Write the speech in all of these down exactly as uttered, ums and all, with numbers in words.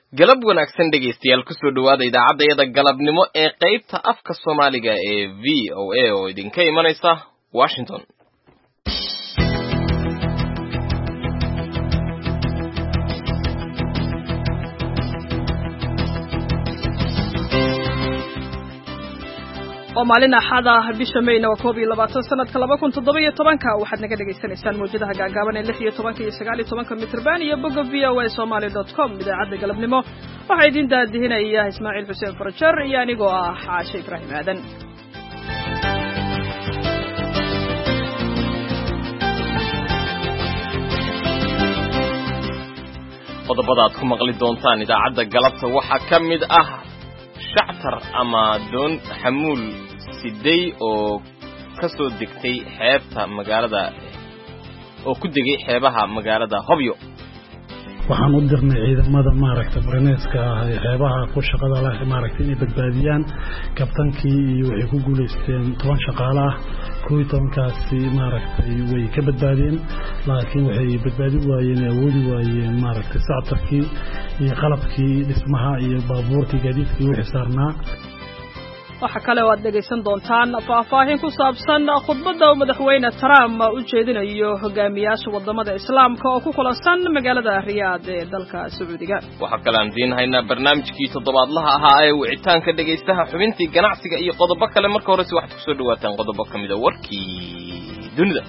galab wanaagsan dhegeystayaal ku soo dhawaada idaacadda galabnimo ee qaybta afka Soomaaliga ee V O A oo idinka imanaysa Washington. ومالنا حدا بشمينا وكوبي لبعض سنة كلابا كنت ضبية طبعاً كواحد نقدر يستنى إنسان موجودة قاعدة اللحية طبعاً كي يسقالي طبعاً كمترباني يبقى فيا وسومالي دوت كوم بدأ عد قلب نمو وحيدين ده هنا إياه إسماعيل حسين فرشر يعني قوا حاشي إبراهيم عدن qodobadaad ku maqli doontaan idaacadda galabta waxa kamid ah shactar ama doon xamuul siday oo ka soo degtay xeebta magaalada oo ku degay xeebaha magaalada Hobyo waxaan u dirnay ciidamada maaragtay barneeska xeebaha ku shaqada leh maaragtay inay badbaadiyaan kabtankii iyo waxay ku guuleysteen toban shaqaale ah kuwii tobankaasi maaragtay way ka badbaadeen laakiin waxay badbaadi waayeen awoodi waayeen maaragtay sactarkii iyo qalabkii dhismaha iyo baabuurtii gaadiidkii wixii saarnaa waxa kale oo aad dhageysan doontaan faahfaahin ku saabsan khudbadda madaxweyne Trump u jeedinayo hogaamiyaasha wadamada Islaamka oo ku kulansan magaalada Riyadh ee dalka Sacuudiga waxa kale aan diin haynaa barnaamijkii toddobaadlaha ahaa ee wicitaanka dhageystaha xubintii ganacsiga iyo qodobo kale marka hore si waxaad ku soo dhawaataan qodobo kamid ah warkii dunida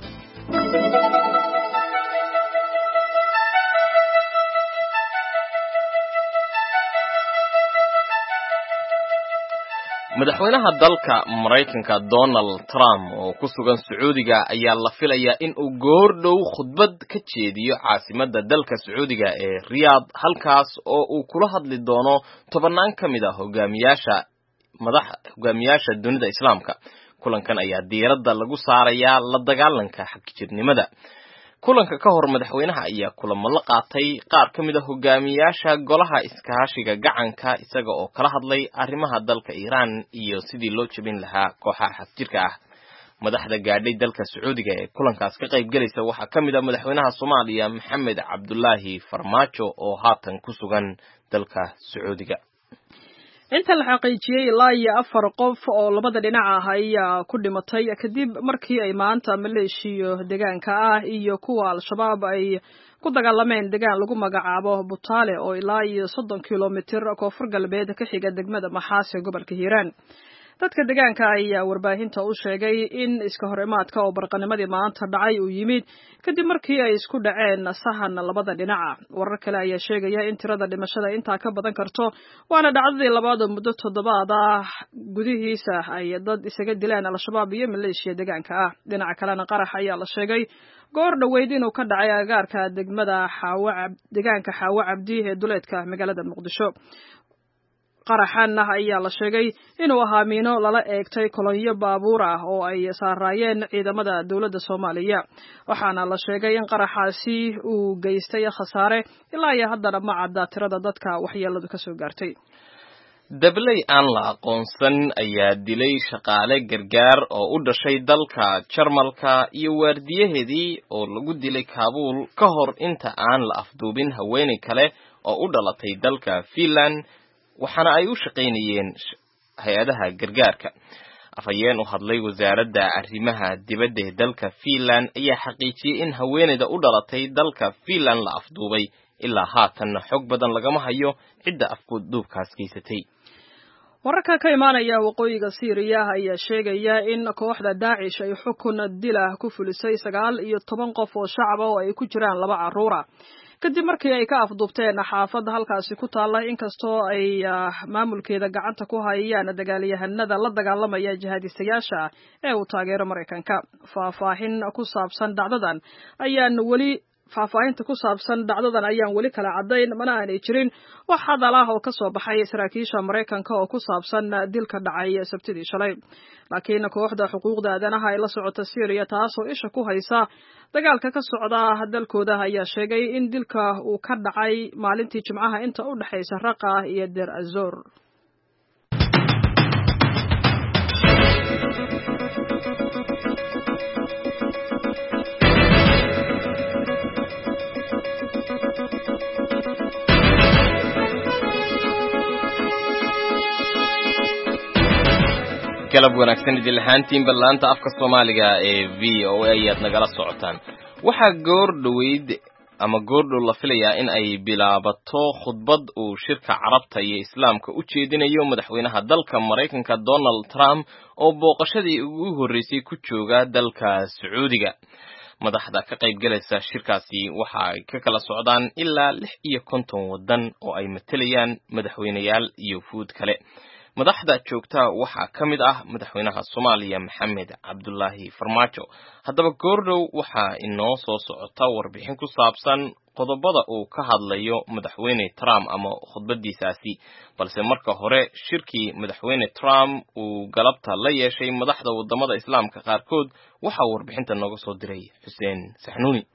madaxweynaha dalka Mareykanka Donald Trump oo ku sugan Sacuudiga ayaa la filayaa in uu goor dhow khudbad ka jeediyo caasimadda dalka Sacuudiga ee Riyadh halkaas oo uu kula hadli doono tobanaan kamid ah hogaamiyaasha madax hogaamiyaasha dunida Islaamka kulankan ayaa diiradda lagu saarayaa la dagaalanka xagjirnimada kulanka ka hor madaxweynaha ayaa kulamo la qaatay qaar kamid ah hogaamiyaasha golaha iskaashiga gacanka isaga oo kala hadlay arrimaha dalka Iran iyo sidii loo jabin lahaa kooxaha xagjirka ah madaxda gaadhay dalka Sacuudiga ee kulankaas ka qayb galaysa waxa kamid ah madaxweynaha Soomaaliya Maxamed Cabdullaahi Farmaajo oo haatan ku sugan dalka Sacuudiga inta la xaqiijiyay ilaa iyo afar qof oo labada dhinac ah ayaa ku dhimatay kadib markii ay maanta maleeshiyo deegaanka ah iyo kuwa al-shabaab ay ku dagaalameen deegaan lagu magacaabo Butaale oo ilaa iyo soddon kiiloomitir koonfur galbeed ka xiga degmada Maxaas ee gobolka Hiiraan dadka deegaanka ayaa warbaahinta u sheegay in iska horimaadka oo barqanimadii maanta dhacay uu yimid kadib markii ay isku dhaceen sahan labada dhinac warar kale ayaa sheegaya in tirada dhimashada inta ka badan karto waana dhacdadii labaad oo muddo toddobaad ah gudihiisa ay dad isaga dileen al-shabaab iyo maleeshiya deegaanka ah dhinaca kalena qarax ayaa la sheegay goor dhaweyd inuu ka dhacay agaarka degmada Xaawa deegaanka Xaawa Cabdi ee duleedka magaalada Muqdisho qaraxan ayaa la sheegay inuu ahaa miino lala eegtay kolonyo baabuur ah oo ay saarayeen ciidamada dawladda Soomaaliya waxaana la sheegay in qaraxaasi uu geystay khasaare ilaa iyo haddana ma cadda tirada dadka waxyeeladu ka soo gaartay dablay aan la aqoonsan ayaa dilay shaqaale gargaar oo u dhashay dalka Jarmalka iyo waardiyaheedii oo lagu dilay Kaabul ka hor inta aan la afduubin haweeney kale oo u dhalatay dalka Finland waxaana ay u shaqeynayeen hay'adaha gargaarka afayeen u hadlay wasaaradda arrimaha dibadda ee dalka Finland ayaa xaqiijiyay in haweeneyda u dhalatay dalka Finland la afduubay ilaa haatan xog badan lagama hayo cidda afduubkaas geysatay wararka ka imaanaya waqooyiga Syria ayaa sheegaya in kooxda Daesh ay xukun dil ah ku fulisay sagaal iyo toban qof oo shacab ah oo ay ku jiraan laba carruur ah kadib markii ay ka afduubteen xaafadda halkaasi ku taala inkastoo ay maamulkeeda gacanta ku hayaan dagaalyahanada la dagaalamaya jihadistayaasha ee uu taageero Mareykanka faahfaahin ku saabsan dhacdadan ayaan wali faahfaahinta ku saabsan dhacdadan ayaan wali kala cadayn mana aanay jirin wax hadal ah oo ka soo baxay saraakiisha Mareykanka oo ku saabsan dilka dhacay Sabtidii shalay laakiin kooxda xuquuqda aadanaha ee la socota Syria taasoo isha ku haysa dagaalka ka socda dalkooda ayaa sheegay in dilka uu ka dhacay maalintii Jimcaha inta u dhaxaysa Raqqa iyo Deir az-Zor galab wanaagsan idin lahaantiin ballaanta afka Soomaaliga ee V O A ayaad nagala socotaan. Waxa goor dhaweyd ama goor dhow la filayaa in ay bilaabato khudbad uu shirka Carabta iyo Islaamka u jeedinayo madaxweynaha dalka Mareykanka Donald Trump oo booqashadii ugu horeysay ku jooga dalka Sacuudiga. madaxda ka qayb galaysa shirkaasi waxa ay ka kala socdaan ilaa lix iyo konton wadan oo ay matalayaan madaxweynayaal iyo fuud kale. madaxda joogta waxa kamid ah madaxweynaha Soomaaliya Maxamed Cabdullaahi Farmaajo. haddaba goordhow waxa inoo soo socota warbixin ku saabsan qodobada uu ka hadlayo madaxweyne Trump ama khudbadiisaasi, balse marka hore shirkii madaxweyne Trump uu galabta la yeeshay madaxda wadamada Islaamka qaarkood waxa warbixinta nooga soo diray Xuseen Saxnuuni.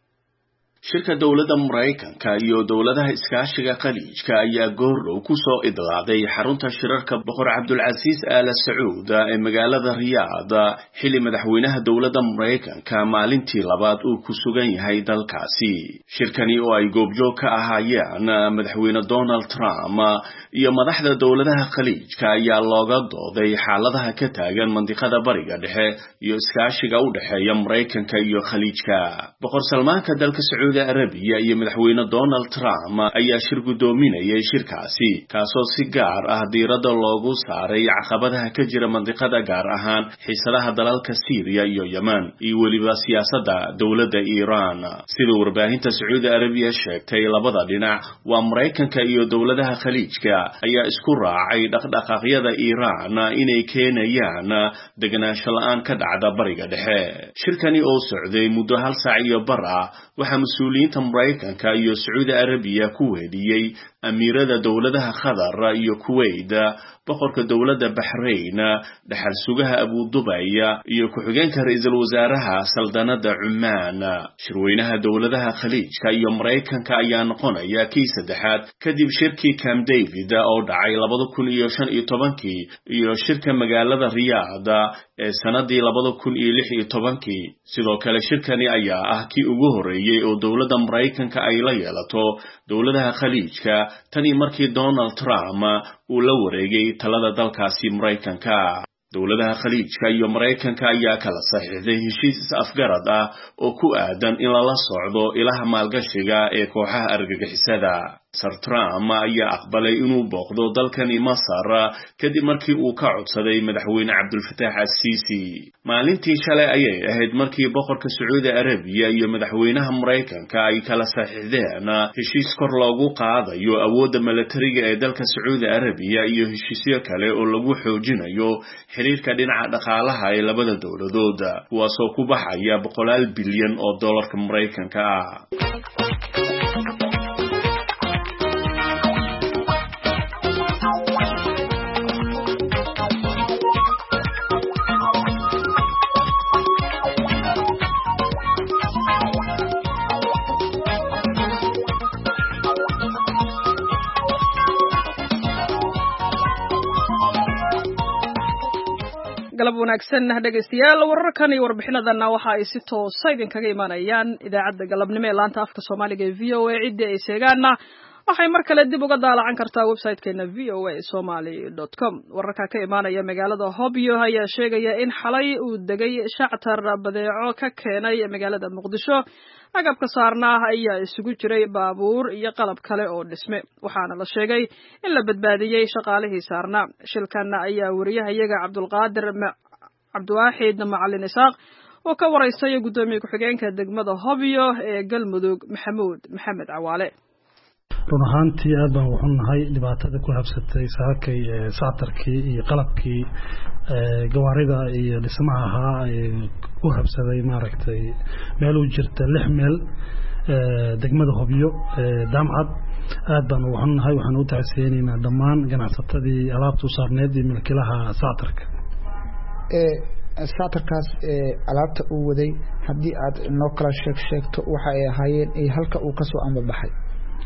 shirka dawladda Mareykanka iyo dawladaha iskaashiga Khaliijka ayaa goordhow ku soo idlaaday xarunta shirarka Boqor Cabdulcasiis Al Sacuud ee magaalada Riyaad xilli madaxweynaha dawladda Mareykanka maalintii labaad uu ku sugan yahay dalkaasi. shirkani oo ay goobjoog ka ahaayeen madaxweyne Donald Trump iyo madaxda dawladaha Khaliijka ayaa looga dooday xaaladaha ka taagan mandiqada Bariga Dhexe iyo iskaashiga u dhaxeeya Mareykanka iyo Khaliijka. Boqor Salmaanka dalka Sacuud Arabiya iyo madaxweyne Donald Trump ayaa shir gudoominayay shirkaasi, kaasoo si gaar ah diiradda loogu saaray caqabadaha ka jira mandiqada, gaar ahaan xiisadaha dalalka Syria iyo Yemen iyo weliba siyaasadda dawladda Iran. sida warbaahinta Sacuudi Arabiya sheegtay, labada dhinac waa Mareykanka iyo dawladaha Khaliijka ayaa isku raacay dhaqdhaqaaqyada Iran inay keenayaan deganaansho la'aan ka dhacda Bariga Dhexe. shirkani oo socday muddo hal saac iyo bar ah waxa mas'uuliyiinta Mareykanka iyo Sacuudi Arabiya ku weydiyay amiirada dawladaha Qatar iyo Kuwait, boqorka dawladda Bahrain, dhaxal sugaha Abu Dhabi iyo ku-xigeenka ra'iisul wasaaraha saldanada Oman. shirweynaha dawladaha Khaliijka iyo Mareykanka ayaa noqonaya kii saddexaad kadib shirkii Camp David oo dhacay labada kun iyo shan iyo tobankii iyo shirka magaalada Riyaad ee sanadii labada kun iyo lix iyo tobankii. sidoo kale shirkani ayaa ah kii ugu horeeyay oo dawladda Mareykanka ay la yeelato dawladaha Khaliijka tani markii Donald Trump uu la wareegay talada dalkaasi Mareykanka. dawladaha Khaliijka iyo Mareykanka ayaa kala saxiixday heshiis is-afgarad ah oo ku aadan in lala socdo ilaha maalgashiga ee kooxaha argagixisada. Sir Trump ayaa aqbalay inuu booqdo dalkani Masar kadib markii uu ka codsaday madaxweyne Cabdulfataax Al-Siisi. maalintii shalay ayay ahayd markii boqorka Sacuudi Arabiya iyo madaxweynaha Mareykanka ay kala saxiixdeen heshiis kor loogu qaadayo awoodda militariga ee dalka Sacuudi Arabiya iyo heshiisyo kale oo lagu xoojinayo xiriirka dhinaca dhaqaalaha ee labada dawladood, kuwaasoo ku baxaya boqolaal bilyan oo dollarka Mareykanka ah. galab wanaagsan dhageystayaal, wararkan iyo warbixinadana waxa ay si toos ah idinkaga imanayaan idaacadda galabnimo ee laanta afka Soomaaliga ee V O A. cidii ay seegaana waxay mar kale dib uga daalacan kartaa website-keena v o a somali dot com. wararka ka imaanaya magaalada Hobyo ayaa sheegaya in xalay uu degay shactar badeeco ka keenay magaalada Muqdisho. agabka saarnaa ayaa isugu jiray baabuur iyo qalab kale oo dhisme, waxaana la sheegay in la badbaadiyay shaqaalihii saarnaa. shilkan ayaa wariyahayaga Cabdulqaadir Cabdiwaaxid Macalin Isaaq oo ka waraystay gudoomiye ku-xigeenka degmada Hobyo ee Galmudug Maxamuud Maxamed Cawaale. run ahaantii aad baan waxu nahay dhibaatada ku habsatay saakay saatarkii iyo qalabkii gawaarida iyo dhismaha ahaa u habsaday maaragtay meel u jirta lix meel degmada Hobyo Daamcad. aad baan waxu nahay, waxaan u tacsiyeenaynaa dhammaan ganacsatadii alaabta u saarneed iyo milkiilaha saatarka. ee saatarkaas ee alaabta uu waday haddii aad noo kala sheeg sheegto waxa ay ahaayeen ee halka uu ka soo ambabaxay.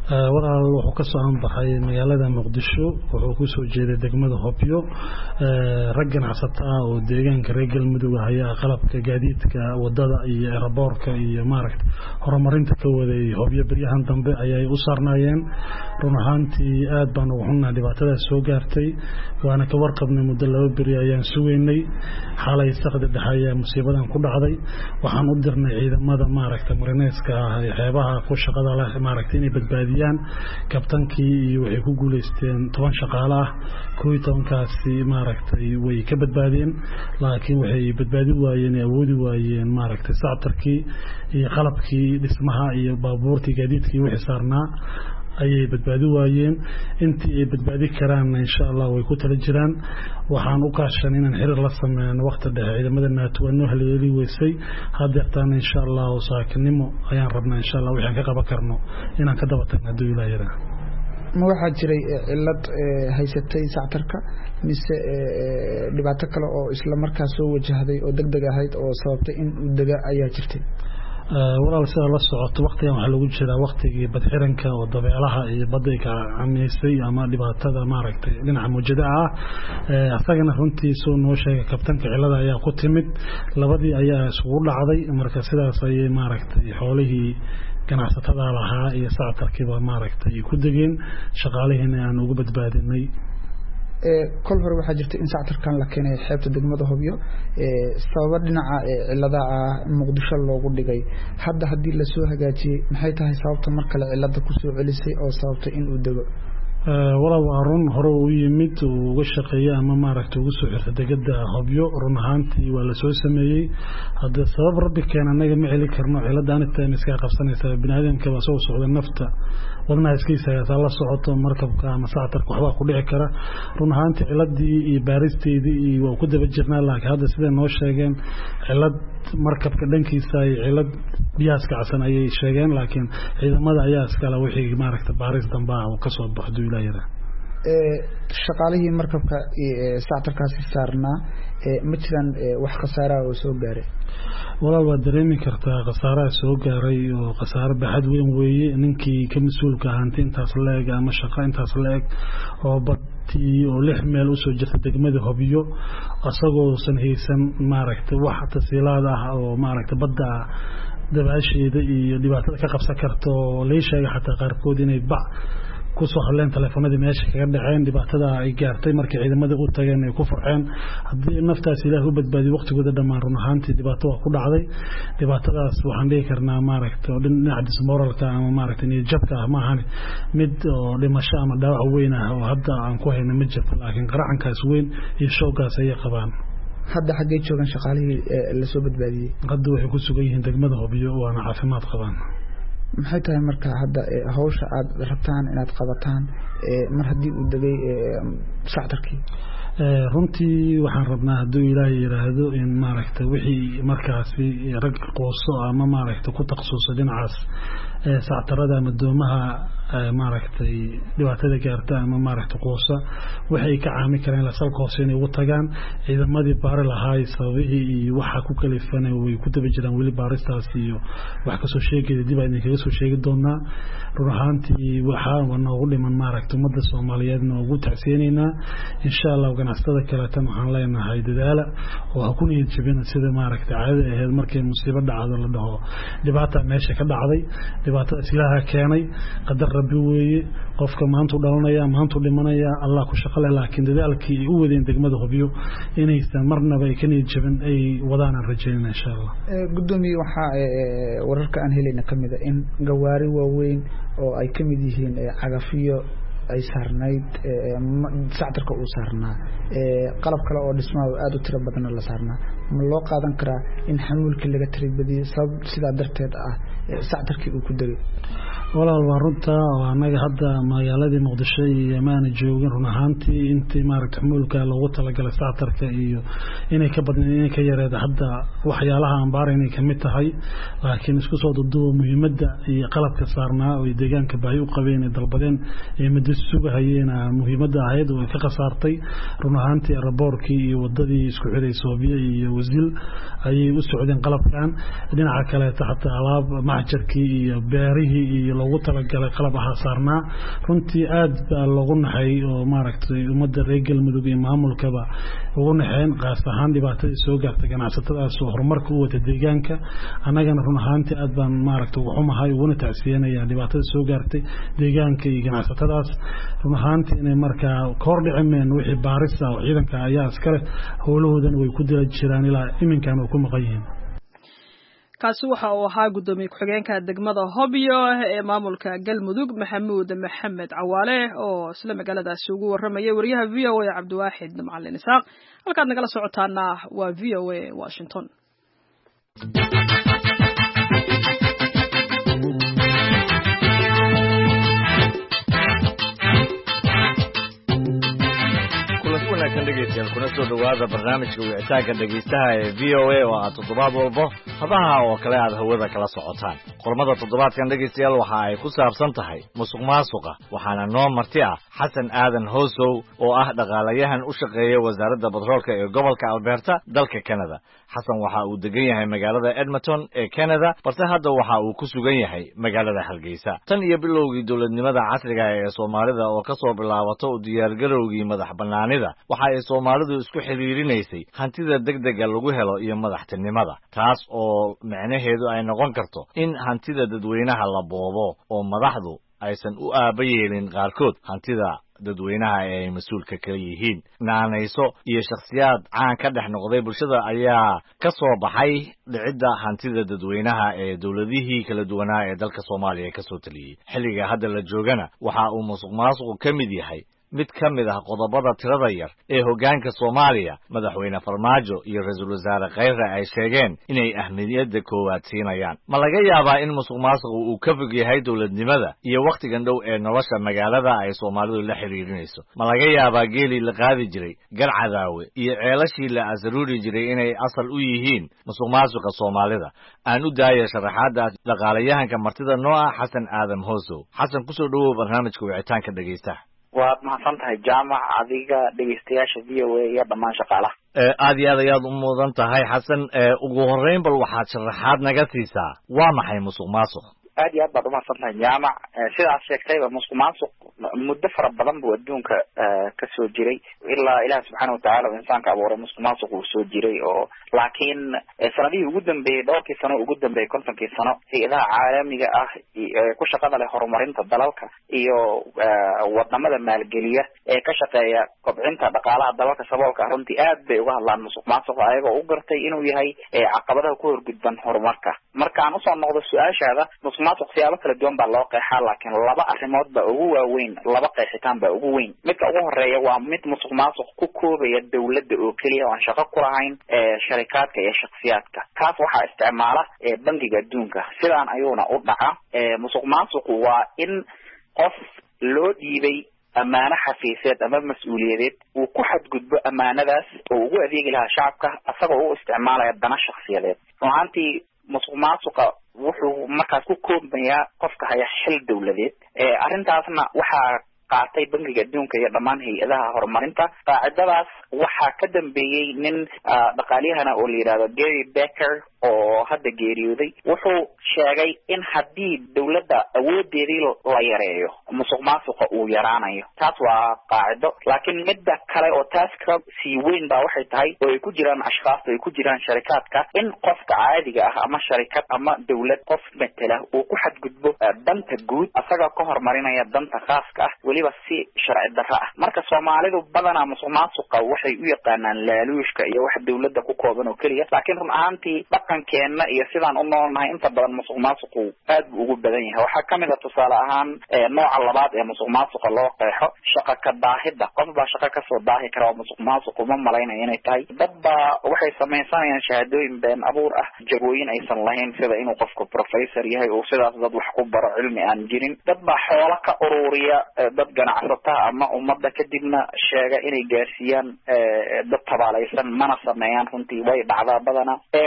walaal wuxuu ka soo anbaxay magaalada Muqdisho wuxuu ku soo jeeday degmada Hobyo rag ganacsato ah oo deegaanka reer Galmudug ayaa qalabka gaadiidka wadada iyo aeroboortka iyo maaragtay horumarinta ka waday Hobyo bariyahan dambe ayay u saarnaayeen run ahaantii aad baan ugu xunnahay dhibaatada soo gaartay waana ka warqabnay muddo laba bari ayaan sugeynay xalay saqda dhaxaya musiibadan ku dhacday waxaan u dirnay ciidamada maaragtay marineeska ah ee xeebaha ku shaqada leh maaragtay inay badbaadiyaan kabtankii iyo waxay ku guuleysteen toban shaqaale ah kow iyo toban kaasi maaragtay way ka badbaadeen laakiin waxay badbaadi waayeen awoodi waayeen maaragtay sactarkii iyo qalabkii dhismaha iyo baabuurtii gaadiidkii wixii saarnaa ayay badbaadi waayeen intii ay badbaadi karaan insha Allah way ku tala jiraan waxaan u kaashan inaan xiriir la sameeyno waqti dhexe ciidamada NATO noo haleeli weysay hadeertaan insha Allah oo saakinimo ayaan rabnaa insha Allah waxaan ka qaban karno inaan ka daba tagno haduu Ilaahay yiraahdo ma waxa jiray cilad haysatay sactarka mise dhibaato kale oo isla markaas soo wajahday oo degdeg ahayd oo sababtay in uu daga ayaa jirtay walaal sida la socoto waqtigan waxa lagu jiraa waqtigii badxiranka oo dabeelaha iyo badayga camiisay ama dhibaatada maaragtay dhinaca mujadaca ah asagana runtii soo noo sheegay kabtanka cilada ayaa ku timid labadii ayaa isugu dhacday marka sidaas ayay maaragtay xoolihii ganacsatada lahaa iyo sactarkiiba maaragtay ku degeen shaqaalihiina aan ugu badbaadinay kol hore waxa jirtay in sactarkan la keenay xeebta degmada Hobyo sabab dhinaca cilada Muqdisho loogu dhigay hadda hadii la soo hagaajiyay maxay tahay sababta mar kale cilada ku soo celisay oo sababtay in uu dago wala waarun hore u yimid oo uga shaqeeyay ama maaragtay ugu soo xirtay degmada Hobyo run ahaantii waa la soo sameeyay hadda sabab rabbi keen anaga ma celi karno ciladan inta iska qabsanaysa binaadamka waa soo socda nafta wadnaha iskiisa ayaa la socoto markabka ama sactarka waxba ku dhici kara run ahaantii ciladii iyo baaristeedii iyo waa ku daba jirnaa laakiin hadda sida noo sheegeen cilad markabka dhankiisa ay cilad biyaas kacsan ayay sheegeen laakiin ciidamada ayaa iskala wixii maaragtay baaris damba oo ka soo baxdo Ilaahay ee shaqaalihii markabka ee sactarkaasi saarnaa ee ma jiraan wax khasaara oo soo gaaray walaal waa dareemi kartaa khasaaraha soo gaaray oo khasaar baaxad weyn weeye ninkii ka mas'uulka ahaantay intaas leeg ama shaqo intaas leeg oo badtii oo lix meel u soo jirta degmada Hobyo asagoo san haysan maaragtay wax tasiilaad ah oo maaragtay badda dabaasheeda iyo dhibaatada ka qabsan karto leeshaga xataa qaarkood inay bac ku soo hadleen telefoonada meesha kaga dhaceen dhibaatada ay gaartay markii ciidamada u tageen ay ku furxeen hadii naftaas Ilaahay u badbaadiyo waqtigooda dhamaan run ahaantii dhibaato waa ku dhacday dhibaatadaas waxaan dhihi karnaa maaragtay oo dhinaca dismoralka ama maaragtay in jabka ma ahan mid oo dhimasho ama dhaawac weyn ah oo hadda aan ku hayno ma jirto laakiin qaracankaas weyn iyo shoogaas ay qabaan hadda xagee joogan shaqaalihii la soo badbaadiyay hadda waxay ku sugan yihiin degmada Hobyo waana caafimaad qabaan maxay tahay marka hadda hawsha aad rabtaan inaad qabataan mar hadii uu dagay sactarkii runtii waxaan rabnaa haduu Ilaahay yiraahdo in maaragtay wixii markaasi rag qooso ama maaragtay ku taqasuusay dhinacaas sactarada madoomaha maaragtay dhibaatada gaarta ama maaragtay qoosa waxay ka caami kareen la salka hoose inay ugu tagaan ciidamadii baar lahaay sababihii iyo waxa ku kalifanay way ku daba jiraan wali baaristaas iyo wax ka soo sheegay dib ay kaga soo sheegi doonaa run ahaantii waxa wana ugu dhiman maaragtay ummadda Soomaaliyeedna ugu tacsiinayna insha Allah ganacsatada kale tan waxaan leenahay dadaala oo ha ku niyad jabin sida maaragtay caadi ahayd markay musiibo dhacdo la dhaho dhibaato meesha ka dhacday dhibaatada Ilaahay keenay qadar rabbi weeye qofka maanta dhalanaya maanta dhimanaya Allah ku shaqale laakiin dadaalkii u wadeen degmada Hobyo inaysan marnaba ay ka niyad jabin ay wadaan rajaynaa insha Allah gudoomiye waxa wararka aan helayna kamida in gawaari waaweyn oo ay kamid yihiin cagafiyo ay saarnayd sactarka uu saarnaa qalab kale oo dhismaha aad u tiro badan la saarnaa ma loo qaadan karaa in xamuulkii laga tiribadiyo sabab sida darteed ah sactarkii uu ku dagay walaal waa runta anaga hadda magaaladii Muqdisho iyo maana joogin run ahaantii intii maaragtay xamuulka loogu talagalay sactarka iyo inay ka badnaan inay ka yareedo hadda waxyaalaha aan baarinay kamid tahay laakiin isku soo dudubo muhiimadda iyo qalabka saarnaa oo deegaanka baahi u qabeen dalbadeen ee mid sugahayeen muhiimadda ahayd oo ka qasaartay run ahaantii raboorkii iyo wadadii isku xirayso Hobyo iyo wasil ayay u socdeen qalabkan dhinaca kale taxta alaab maxjarkii iyo beerihii iyo loogu talagalay qalab aha saarnaa runtii aad baa loogu naxay oo maaragtay ummadda reer galmudug iyo maamulkaba ugu naxeen qaas ahaan dhibaatadii soo gaartay ganacsatadaas oo horumarka u wata deegaanka annagana run ahaantii aad baan maaragtay ugu xumahay uguna tacsiyanaya dhibaatada soo gaartay deegaanka iyo ganacsatadaas run ahaantii inay markaa kor dhicimeen wixii baaris ah oo ciidanka ayaa iskale howlahoodana way ku dila jiraan ilaa iminkan oo ku maqan yihiin kaasi waxa uu ahaa gudoomiye ku-xigeenka degmada Hobyo ee maamulka Galmudug Maxamuud Maxamed Cawaale oo isla magaaladaasi ugu waramayay wariyaha V O A Cabdiwaaxid Macalin Isaaq halkaad nagala socotaana waa V O A Washington. kuna soo dhawaada barnaamijka wicitaanka dhegeystaha ee V O A oo aad toddobaad walba hadaha oo kale aad hawada kala socotaan qormada toddobaadkan dhegeystayaal waxa ay ku saabsan tahay musuqmaasuqa waxaana noo marti ah Xasan Aadan Hoosow oo ah dhaqaalayahan u shaqeeya wasaaradda batroolka ee gobolka Alberta dalka Canada Xasan waxa uu degan yahay magaalada Edmonton ee Canada balse hadda waxa uu ku sugan yahay magaalada Hargeysa tan iyo bilowgii dowladnimada casriga ah ee Soomaalida oo ka soo bilaabato u diyaargarowgii madax banaanida waxa ay Soomaalidu isku xiriirinaysay hantida degdega lagu helo iyo madaxtinimada taas oo macnaheedu ay noqon karto in hantida dadweynaha la boobo oo madaxdu aysan u aabayeelin qaarkood hantida dadweynaha ay mas'uulka ka yihiin naanayso iyo shakhsiyaad caan ka dhex noqday bulshada ayaa ka soo baxay dhicidda hantida dadweynaha ee dawladihii kala duwanaa ee dalka Soomaaliya ka soo taliyay xilliga hadda la joogana waxa uu musuqmaasuqu ka mid yahay mid ka mid ah qodobada tirada yar ee hoggaanka Soomaaliya madaxweyne Farmaajo iyo ra'iisul wasaare Khayre ay sheegeen inay ahmiyadda koowaad siinayaan ma laga yaabaa in musuqmaasuqu uu ka fog yahay dawladnimada iyo waqtigan dhow ee nolosha magaalada ay Soomaalidu la xiriirinayso ma laga yaabaa geeli la qaadi jiray garcadaawe iyo ceelashii la asaruuri jiray inay asal u yihiin musuqmaasuqa Soomaalida aan u daayay sharaxaada dhaqaalayahanka martida noo ah Xasan Aadan Hoosow Xasan ku soo dhawow barnaamijka wicitaanka dhageystaha waad mahadsan tahay jaamac adiga dhegeystayaasha V O A iyo dhammaan shaqaalaha aad iyo aad ayaad u mudan tahay Xasan ugu horeyn bal waxaad sharaxaad naga siisaa waa maxay musuqmaasuq aad iyo aad baad umahadsan tahay jaamac sidaas sheegtayba musuqmaasuq muddo fara badan buu adduunka ka soo jiray ilaa ilaah subxaana watacaala oo insaanka abuuray musuqmaasuq uu soo jiray oo laakiin sanadihii ugu dambeeyey dhowrkii sano ugu dambeeyey kontonkii sano hay-adaha caalamiga ah ku shaqada leh horumarinta dalalka iyo wadamada maalgeliya ee ka shaqeeya kobcinta dhaqaalaha dalalka saboolka ah runtii aad bay uga hadlaan musuqmaasuq ayagoo u gartay inuu yahay caqabadaha ku horgudban horumarka markaan usoo noqdo su-aashaada musuqmaasuq siyaabo kala duwan baa loo qeexaa laakiin laba arrimood baa ugu waaweyn laba qeexitaan baa ugu weyn midka ugu horeeya waa mid musuqmaasuq ku koobaya dawladda oo keliya oo aan shaqo ku lahayn sharikaadka iyo shakhsiyaadka kaas waxaa isticmaala bangiga adduunka sidaan ayuuna u dhaca musuqmaasuqu waa in qof loo dhiibay amaano xafiiseed ama mas-uuliyadeed uu ku xadgudbo amaanadaas oo ugu adeegi lahaa shacabka asagoo u isticmaalaya dana shakhsiyadeed runaantii musuqmaasuqa wuxuu markaas ku koobayaa qofka haya xil dawladeed arrintaasna waxaa qaatay bangiga adduunka iyo dhammaan hay-adaha horumarinta qaacidadaas waxaa ka dambeeyey nin dhaqaaliyahana oo la yidhahdo Gary Becker oo hadda geeriyooday wuxuu sheegay in haddii dawladda awoodeedii la yareeyo musuqmaasuqa uu yaraanayo taas waa qaacido laakiin midda kale oo taas ka sii weyn baa waxay tahay oo ay ku jiraan ashkhaasta ay ku jiraan sharikaadka in qofka caadiga ah ama sharikad ama dawlad qof matala uu ku xadgudbo danta guud asaga ka horumarinaya danta khaaska ah weliba si sharci darro ah marka Soomaalidu badanaa musuqmaasuqa waxay u yaqaanaan laaluushka iyo wax dawladda ku kooban oo keliya laakiin run ahaantii dhaqankeena iyo sidaan u noolnahay inta badan musuqmaasuqu aad buu ugu badan yahay waxaa kamid ah tusaale ahaan nooca labaad ee musuqmaasuqa loo qeexo shaqo ka daahida qof baa shaqo kasoo daahi kara oo musuqmaasuqu ma malaynayo inay tahay dad baa waxay samaysanayaan shahaadooyin been abuur ah jagooyin aysan lahayn sida inuu qofku professor yahay oo sidaas dad wax ku baro cilmi aan jirin dad baa xoolo ka ururiya dad ganacsata ama ummadda kadibna sheega inay gaarsiiyaan dad tabaalaysan mana sameeyaan runtii way dhacdaa badana sharikaad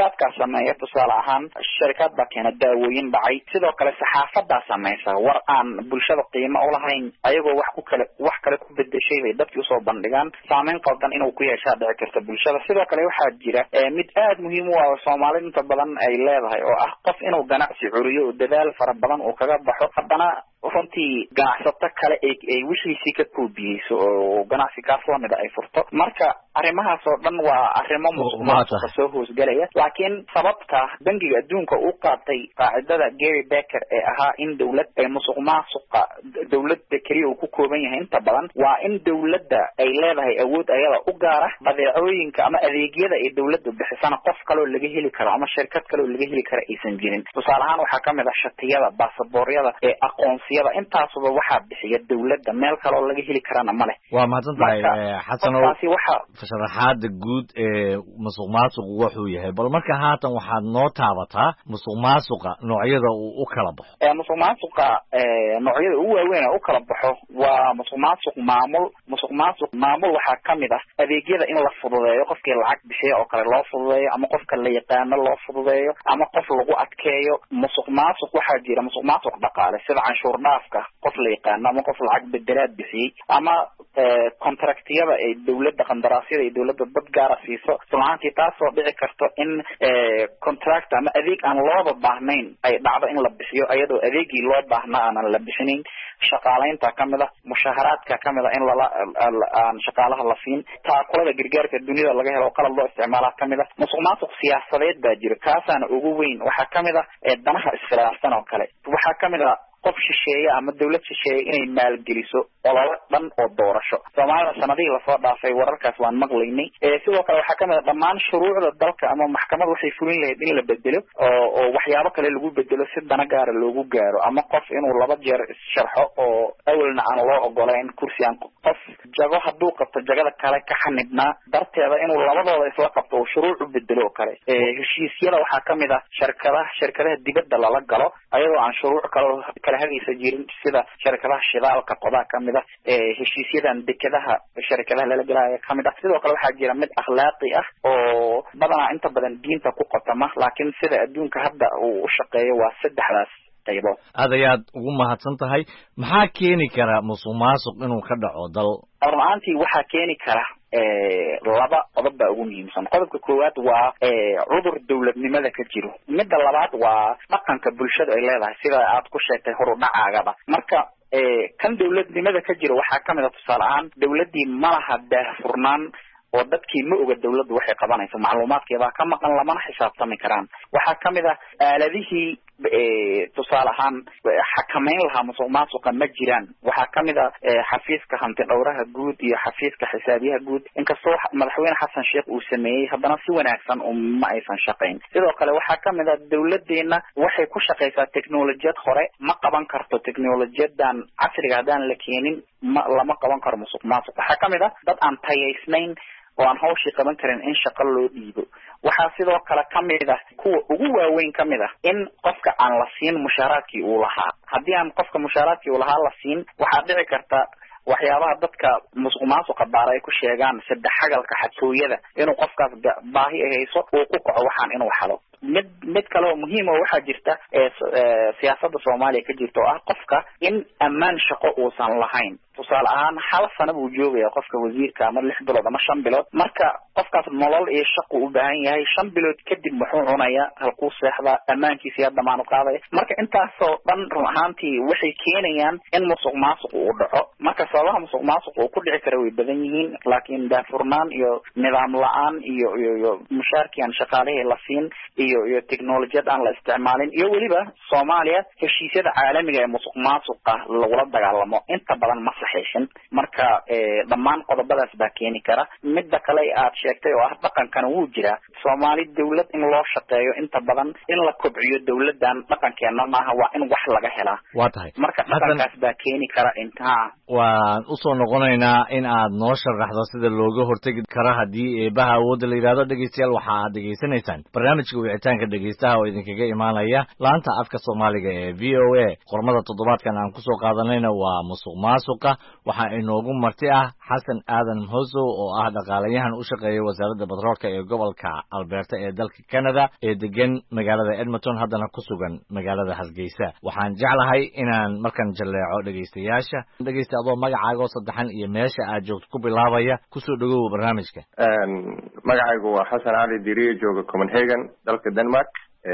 shakhsiyaadkaa sameeya tusaale ahaan sharikad baa keena daawooyin dhacay sidoo kale saxaafadaa samaysa war aan bulshada qiimo u lahayn ayagoo wax ku kale wax kale ku bedeshay bay dadkii usoo bandhigaan saameyn qaldan inuu ku yeeshaa dhici karta bulshada sidoo kale waxaa jira mid aad muhiim u ah oo Soomaalida inta badan ay leedahay oo ah qof inuu ganacsi curiyo oo dadaal fara badan uu kaga baxo haddana runtii ganacsato kale ay wishiisii ka koobiyeyso oo ganacsi kaas lamida ay furto marka arrimahaas oo dhan waa arrimo musuqmaasuqa soo hoosgalaya laakiin sababta bangiga adduunka uu qaatay qaacidada Gary Becker ee ahaa in dawlad ay musuqmaasuqa dawladda kaliya uu ku kooban yahay inta badan waa in dawladda ay leedahay awood ayada u gaara badeecooyinka ama adeegyada ay dawladdu bixisana qof kale oo laga heli karo ama shirkad kale oo laga heli karo aysan jirin tusaale ahaan waxaa kamid ah shatiyada baasabooriyada ee aqoon intaasuba waxaa bixiya dawladda meel kale oo laga heli karana ma leh waa mahadsantahay xasanow sharaxaada guud ee musuqmaasuqu wuxuu yahay bal marka haatan waxaad noo taabataa musuqmaasuqa noocyada uu u kala baxo musuqmaasuqa noocyada ugu waaweyn u kala baxo waa musuqmaasuq maamul musuqmaasuq maamul waxaa kamid ah adeegyada in la fududeeyo qofkii lacag bixiya oo kale loo fududeeyo ama qofka la yaqaano loo fududeeyo ama qof lagu adkeeyo musuqmaasuq waxaa jira musuqmaasuq dhaqaale sida canshuur dhaafka qof la yaqaano ama qof lacag bedelaad bixiyey ama contractiyada ay dawladda qandaraasyada ay dawladda dad gaara siiso islaantii taasoo dhici karto in contract ama adeeg aan looba baahnayn ay dhacdo in la bixiyo iyadoo adeegii loo baahnaa aanan la bixinin shaqaalaynta kamid ah mushaharaadka kamid ah in lala aan shaqaalaha la siin taakulada gargaarka dunida laga helo qalab loo isticmaalaa kamid ah musuqmaasuq siyaasadeed baa jira kaasaana ugu weyn waxaa kamid ah danaha iskhilaafsan oo kale waxaa kamid ah qof shisheeye ama dawlad shisheeye inay maalgeliso ololo dhan oo doorasho Soomaalida sanadihii lasoo dhaafay wararkaas waan maqlaynay sidoo kale waxaa kamid ah dhammaan shuruucda dalka ama maxkamad waxay fulin lahayd in la bedelo oo oo waxyaabo kale lagu bedelo si dana gaara loogu gaaro ama qof inuu laba jeer sharxo oo awalna aan loo ogolayn kursi aan qof jago hadduu qabto jagada kale ka xanibnaa darteeda inuu labadooda isla qabto oo shuruuc u bedelo oo kale heshiisyada waxaa kamid ah shirkadaha shirkadaha dibadda lala galo ayadoo aan shuruuc kale kala hagaysa jirin sida shirkadaha shidaalka qodaa kamid ah heshiisyadan dekadaha shirkadaha lala galaayo kamid ah sidoo kale waxaa jira mid akhlaaqi ah oo badanaa inta badan diinta ku qotama laakiin sida adduunka hadda uu u shaqeeyo waa saddexdaas qaybood aad ayaad ugu mahadsan tahay maxaa keeni kara musuqmaasuq inuu ka dhaco dal run ahaantii waxaa keeni kara laba qodob baa ugu muhiimsan qodobka koowaad waa cudur dawladnimada ka jiro midda labaad waa dhaqanka bulshada ay leedahay sida aad ku sheegtay horudhacaagaba marka kan dawladnimada ka jiro waxaa kamid ah tusaale ahaan dawladdii malaha daahfurnaan oo dadkii ma oga dawladdu waxay qabanayso macluumaadkeeda ka maqan lamana xisaabtami karaan waxaa kamid ah aaladihii tusaale ahaan xakameyn lahaa musuqmaasuqa ma jiraan waxaa kamid ah xafiiska hanti dhowraha guud iyo xafiiska xisaabiyaha guud inkastoo madaxweyne xasan sheekh uu sameeyey haddana si wanaagsan ma aysan shaqayn sidoo kale waxaa kamid ah dawladeena waxay ku shaqaysaa teknolojiyad hore ma qaban karto teknolojiyadan casriga haddaan la keenin ma lama qaban karo musuqmaasuq waxaa kamid ah dad aan tayaysnayn oo aan hawshii qaban karin in shaqo loo dhiibo waxaa sidoo kale kamid ah kuwa ugu waaweyn kamid ah in qofka aan la siin mushaaraadkii uu lahaa haddii aan qofka mushaaraadkii uu lahaa la siin waxaa dhici karta waxyaabaha dadka musuqmaasuqa baara ay ku sheegaan saddex xagalka xadfooyada inuu qofkaas baahi ay hayso uu ku kaco waxaan inuu xado mid mid kale oo muhiim oo waxaa jirta siyaasadda Soomaaliya ka jirta oo ah qofka in ammaan shaqo uusan lahayn tusaale ahaan hal sano buu joogaya qofka wasiirka ama lix bilood ama shan bilood marka qofkaas nolol iyo shaqo u baahan yahay shan bilood kadib muxuu cunayaa halkuu seexdaa ammaankiisa yaa damaanad qaadaya marka intaasoo dhan run ahaantii waxay keenayaan in musuqmaasuq uu dhaco marka sababaha musuqmaasuq uu ku dhici kara way badan yihiin laakiin daafurnaan iyo nidaam la-aan iyo iyo iyo mushaarkii aan shaqaalihii la siin iyo iyo teknolojiyad aan la isticmaalin iyo weliba Soomaaliya heshiisyada caalamiga ee musuqmaasuqa lagula dagaalamo inta badan ma saxiixin marka dhammaan qodobadaas baa keeni kara midda kale aad sheegtay oo ah dhaqankana wuu jiraa Soomaali dawlad in loo shaqeeyo inta badan in la kobciyo dawladan dhaqankeena maaha waa in wax laga helaa waa tahay marka dhaqankaas baa keeni kara intaa waan usoo noqonaynaa in aad noo sharaxdo sida looga hortagi karo haddii eebaha awoodda la yidhaahdo dhegeystayaal waxa aad dhegeysanaysaan barnaamijka wicitaanka dhegaystaha oo idinkaga imaanaya laanta afka Soomaaliga ee V O A. Qormada toddobaadkan aan ku soo qaadanayna waa musuqmaasuqa. Waxa inoogu marti ah Xasan Aadan Hoso oo ah dhaqaalayahan u shaqeeya wasaaradda batroolka ee gobolka Alberta ee dalka Canada ee degan magaalada Edmonton haddana ku sugan magaalada Hargeysa. Waxaan jeclahay inaan markan jaleeco dhegaystayaasha dhegaysta adoo magacaaga oo saddexan iyo meesha aad joogto ku bilaabaya ku soo dhawow barnaamijka. magacaygu waa Xasan Ali Diriye jooga Copenhagen dalka Denmark.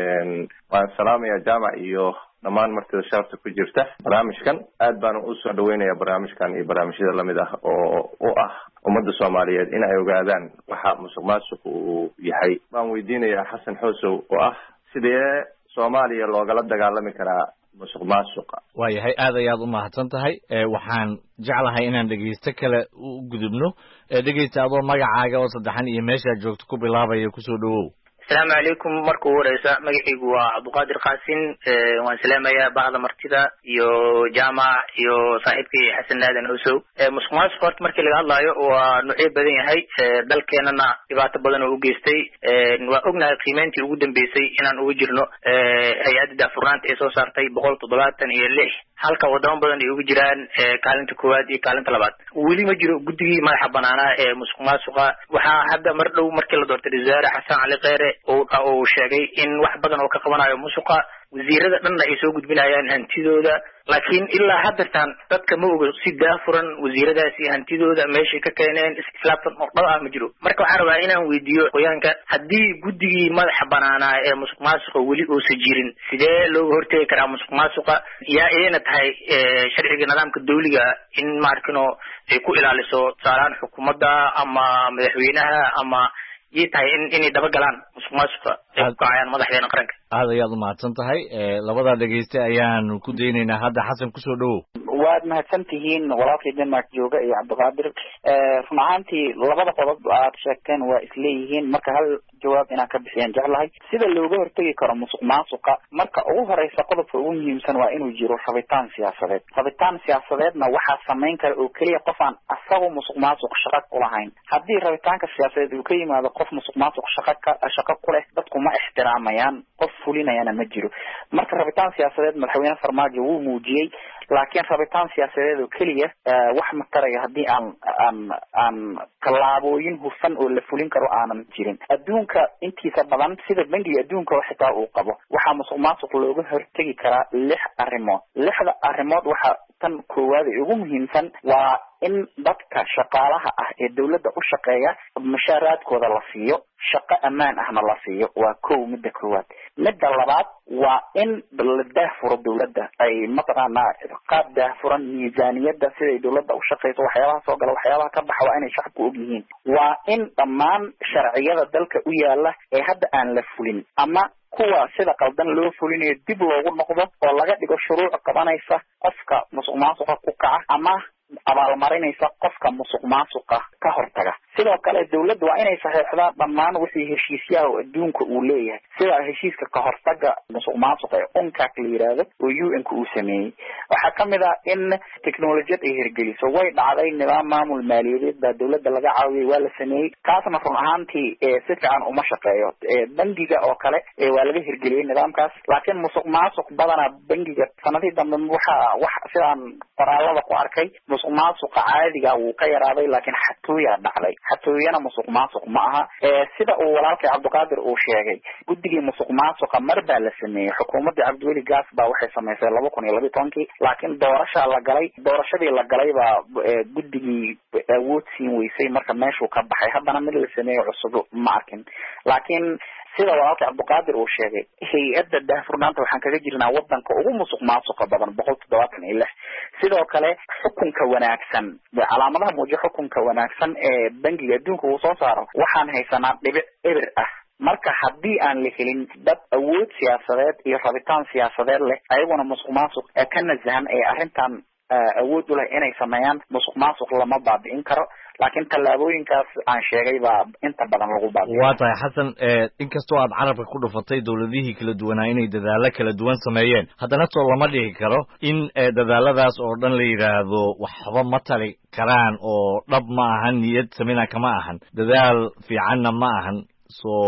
waan salaamayaa jaamac iyo dhammaan martida sharafta ku jirta barnaamijkan. aad baan u soo dhaweynayaa barnaamijkan iyo barnaamijyada lamid ah oo u ah ummadda Soomaaliyeed in ay ogaadaan waxa musuqmaasuqu uu yahay. waan weydiinayaa Xasan Hosow oo ah sidee Soomaaliya loogala dagaalami karaa musuqmaasuqa. waayahay aad ayaad u mahadsan tahay. waxaan jeclahay inaan dhegaysto kale u gudubno. dhegaysta adoo magacaaga oo saddexan iyo meesha joogto ku bilaabaya ku soo dhawow. السلام عليكم marka ugu horeysa magacaygu waa Cabduqaadir Qaasin waan salaamayaa bacda martida iyo jaamac iyo saaxiibkii Xasan Aadan Hosow. musuqmaasuq horta markii laga hadlayo waa nuucyo badan yahay dalkeenana dhibaato badan oo u geystay. waa ognahay qiimeyntii ugu dambeysay inaan ugu jirno hay'adda daafurnaanta ee soo saartay boqol toddobaatan iyo lix halka wadamo badan ay ugu jiraan kaalinta koowaad iyo kaalinta labaad. weli ma jiro guddigii madaxa banaanaa ee musuqmaasuqa. waxaa hadda mar dhow markii la doortay wasaare Xasan Cali Kheyre oo sheegay in wax badan oo ka qabanayo musuqa wasiirada dhanna ay soo gudbinayaan hantidooda laakiin ilaa hadda dadka ma oga si daafuran wasiiradaasi hantidooda meeshay ka keeneen islaabtan oo dhab ah ma jiro. marka waxaan rabaa inaan weydiiyo qoyaanka haddii guddigii madaxa banaanaa ee musuqmaasuqa weli uusan jirin sidee looga hortegi karaa musuqmaasuqa yaa iyana tahay sharciga nidaamka dawliga in maarkino ay ku ilaaliso saaraan xukuumadda ama madaxweynaha ama ii tahay in inay daba galaan musuqmaasuqa ay ku kacayaan madaxdeena qaranka. aad ayaad u mahadsan tahay. labada dhegayste ayaan ku daynaynaa hadda. Xasan ku soo dhawow. waad mahadsan tihiin walaalkay Denmark jooga iyo Cabduqaadir. run ahaantii labada qodob aad sheegteen waa isleeyihiin marka hal jawaab inaan ka bixiyaan jeclahay. sida looga hortegi karo musuqmaasuqa marka ugu horeysa qodobka ugu muhiimsan waa inuu jiro rabitaan siyaasadeed. rabitaan siyaasadeedna waxaa samayn kara oo keliya qof aan asagu musuqmaasuq shaqo ku lahayn. haddii rabitaanka siyaasadeed uu ka yimaado qof musuqmaasuq shaqo ka shaqo ku leh dadku ma ixtiraamayaan qof fulinayana ma jiro. marka rabitaan siyaasadeed madaxweyne Farmaajo wuu muujiyey laakiin rabitaan siyaasadeed oo keliya wax ma taraya haddii aan aan aan tallaabooyin hufan oo la fulin karo aanan jirin. adduunka intiisa badan sida bangiga adduunka xitaa uu qabo waxaa musuqmaasuq looga hortegi karaa lix arrimood. lixda arrimood waxaa tan koowaad ee ugu muhiimsan waa in dadka shaqaalaha ah ee dawladda u shaqeeya mushaaraadkooda la siiyo shaqo ammaan ahna la siiyo. waa kow midda koowaad. midda labaad waa in la daahfuro dawladda ay mataqaanaa qaab daahfuran miisaaniyadda siday dawladda u shaqeyso waxyaabaha soo gala waxyaabaha ka baxa waa inay shacabku og yihiin. waa in dhammaan sharciyada dalka u yaala ee hadda aan la fulin ama kuwa sida qaldan loo fulinayo dib loogu noqdo oo laga dhigo shuruuc qabanaysa qofka musuqmaasuqa ku kaca ama abaalmarinaysa qofka musuqmaasuqa ka hortaga. sidoo kale dawladda waa inay saxeexdaa dhammaan wixii heshiisyaha oo adduunka uu leeyahay sida heshiiska ka hortaga musuqmaasuqa ee UNCAC la yiraahdo oo U N ka uu sameeyey. waxaa kamid ah in teknolojiyad ay hirgeliso. way dhacday nidaam maamul maaliyadeed baa dawladda laga caawiyay waa la sameeyey kaasna run ahaantii si fiican uma shaqeeyo. bangiga oo kale waa laga hirgeliyey nidaamkaas laakiin musuqmaasuq badanaa bangiga sanadii dambe waxa wax sidaan qoraalada ku arkay musuqmaasuqa caadiga wuu ka yaraaday laakiin xatooyaa dhacday. xatooyana musuqmaasuq ma aha. sida uu walaalkay Cabduqaadir uu sheegay guddigii musuqmaasuqa mar baa la sameeyey. xukuumadda Cabdiweli Gaas baa waxay samaysay laba kun iyo laba iyo tobankii laakiin doorasha la galay doorashadii la galay baa guddigii awood siin weysay marka meeshuu ka baxay. haddana mid la sameeyo cusub ma arkin. laakiin sida walaalkay Cabduqaadir uu sheegay hay'adda daahfurnaanta waxaan kaga jirnaa wadanka ugu musuqmaasuqa badan boqol toddobaatan iyo lix. sidoo kale xukunka wanaagsan calaamadaha muujiya xukunka wanaagsan ee bangiga adduunka uu soo saaro waxaan haysanaa dhibic eber ah. marka haddii aan la helin dad awood siyaasadeed iyo rabitaan siyaasadeed leh ayaguna musuqmaasuq ka nasahan ee arrintan awood u leh inay sameeyaan musuqmaasuq lama baabi'in karo laakiin tallaabooyinkaas aan sheegay baa inta badan lagu baabi'in. waa tahay Xasan inkastoo aad carabka ku dhufatay dawladihii kala duwanaa inay dadaalo kala duwan sameeyeen haddana soo lama dhihi karo in dadaaladaas oo dhan la yiraahdo waxba ma tali karaan oo dhab ma ahan niyad samina kama ahan dadaal fiicanna ma ahan. soo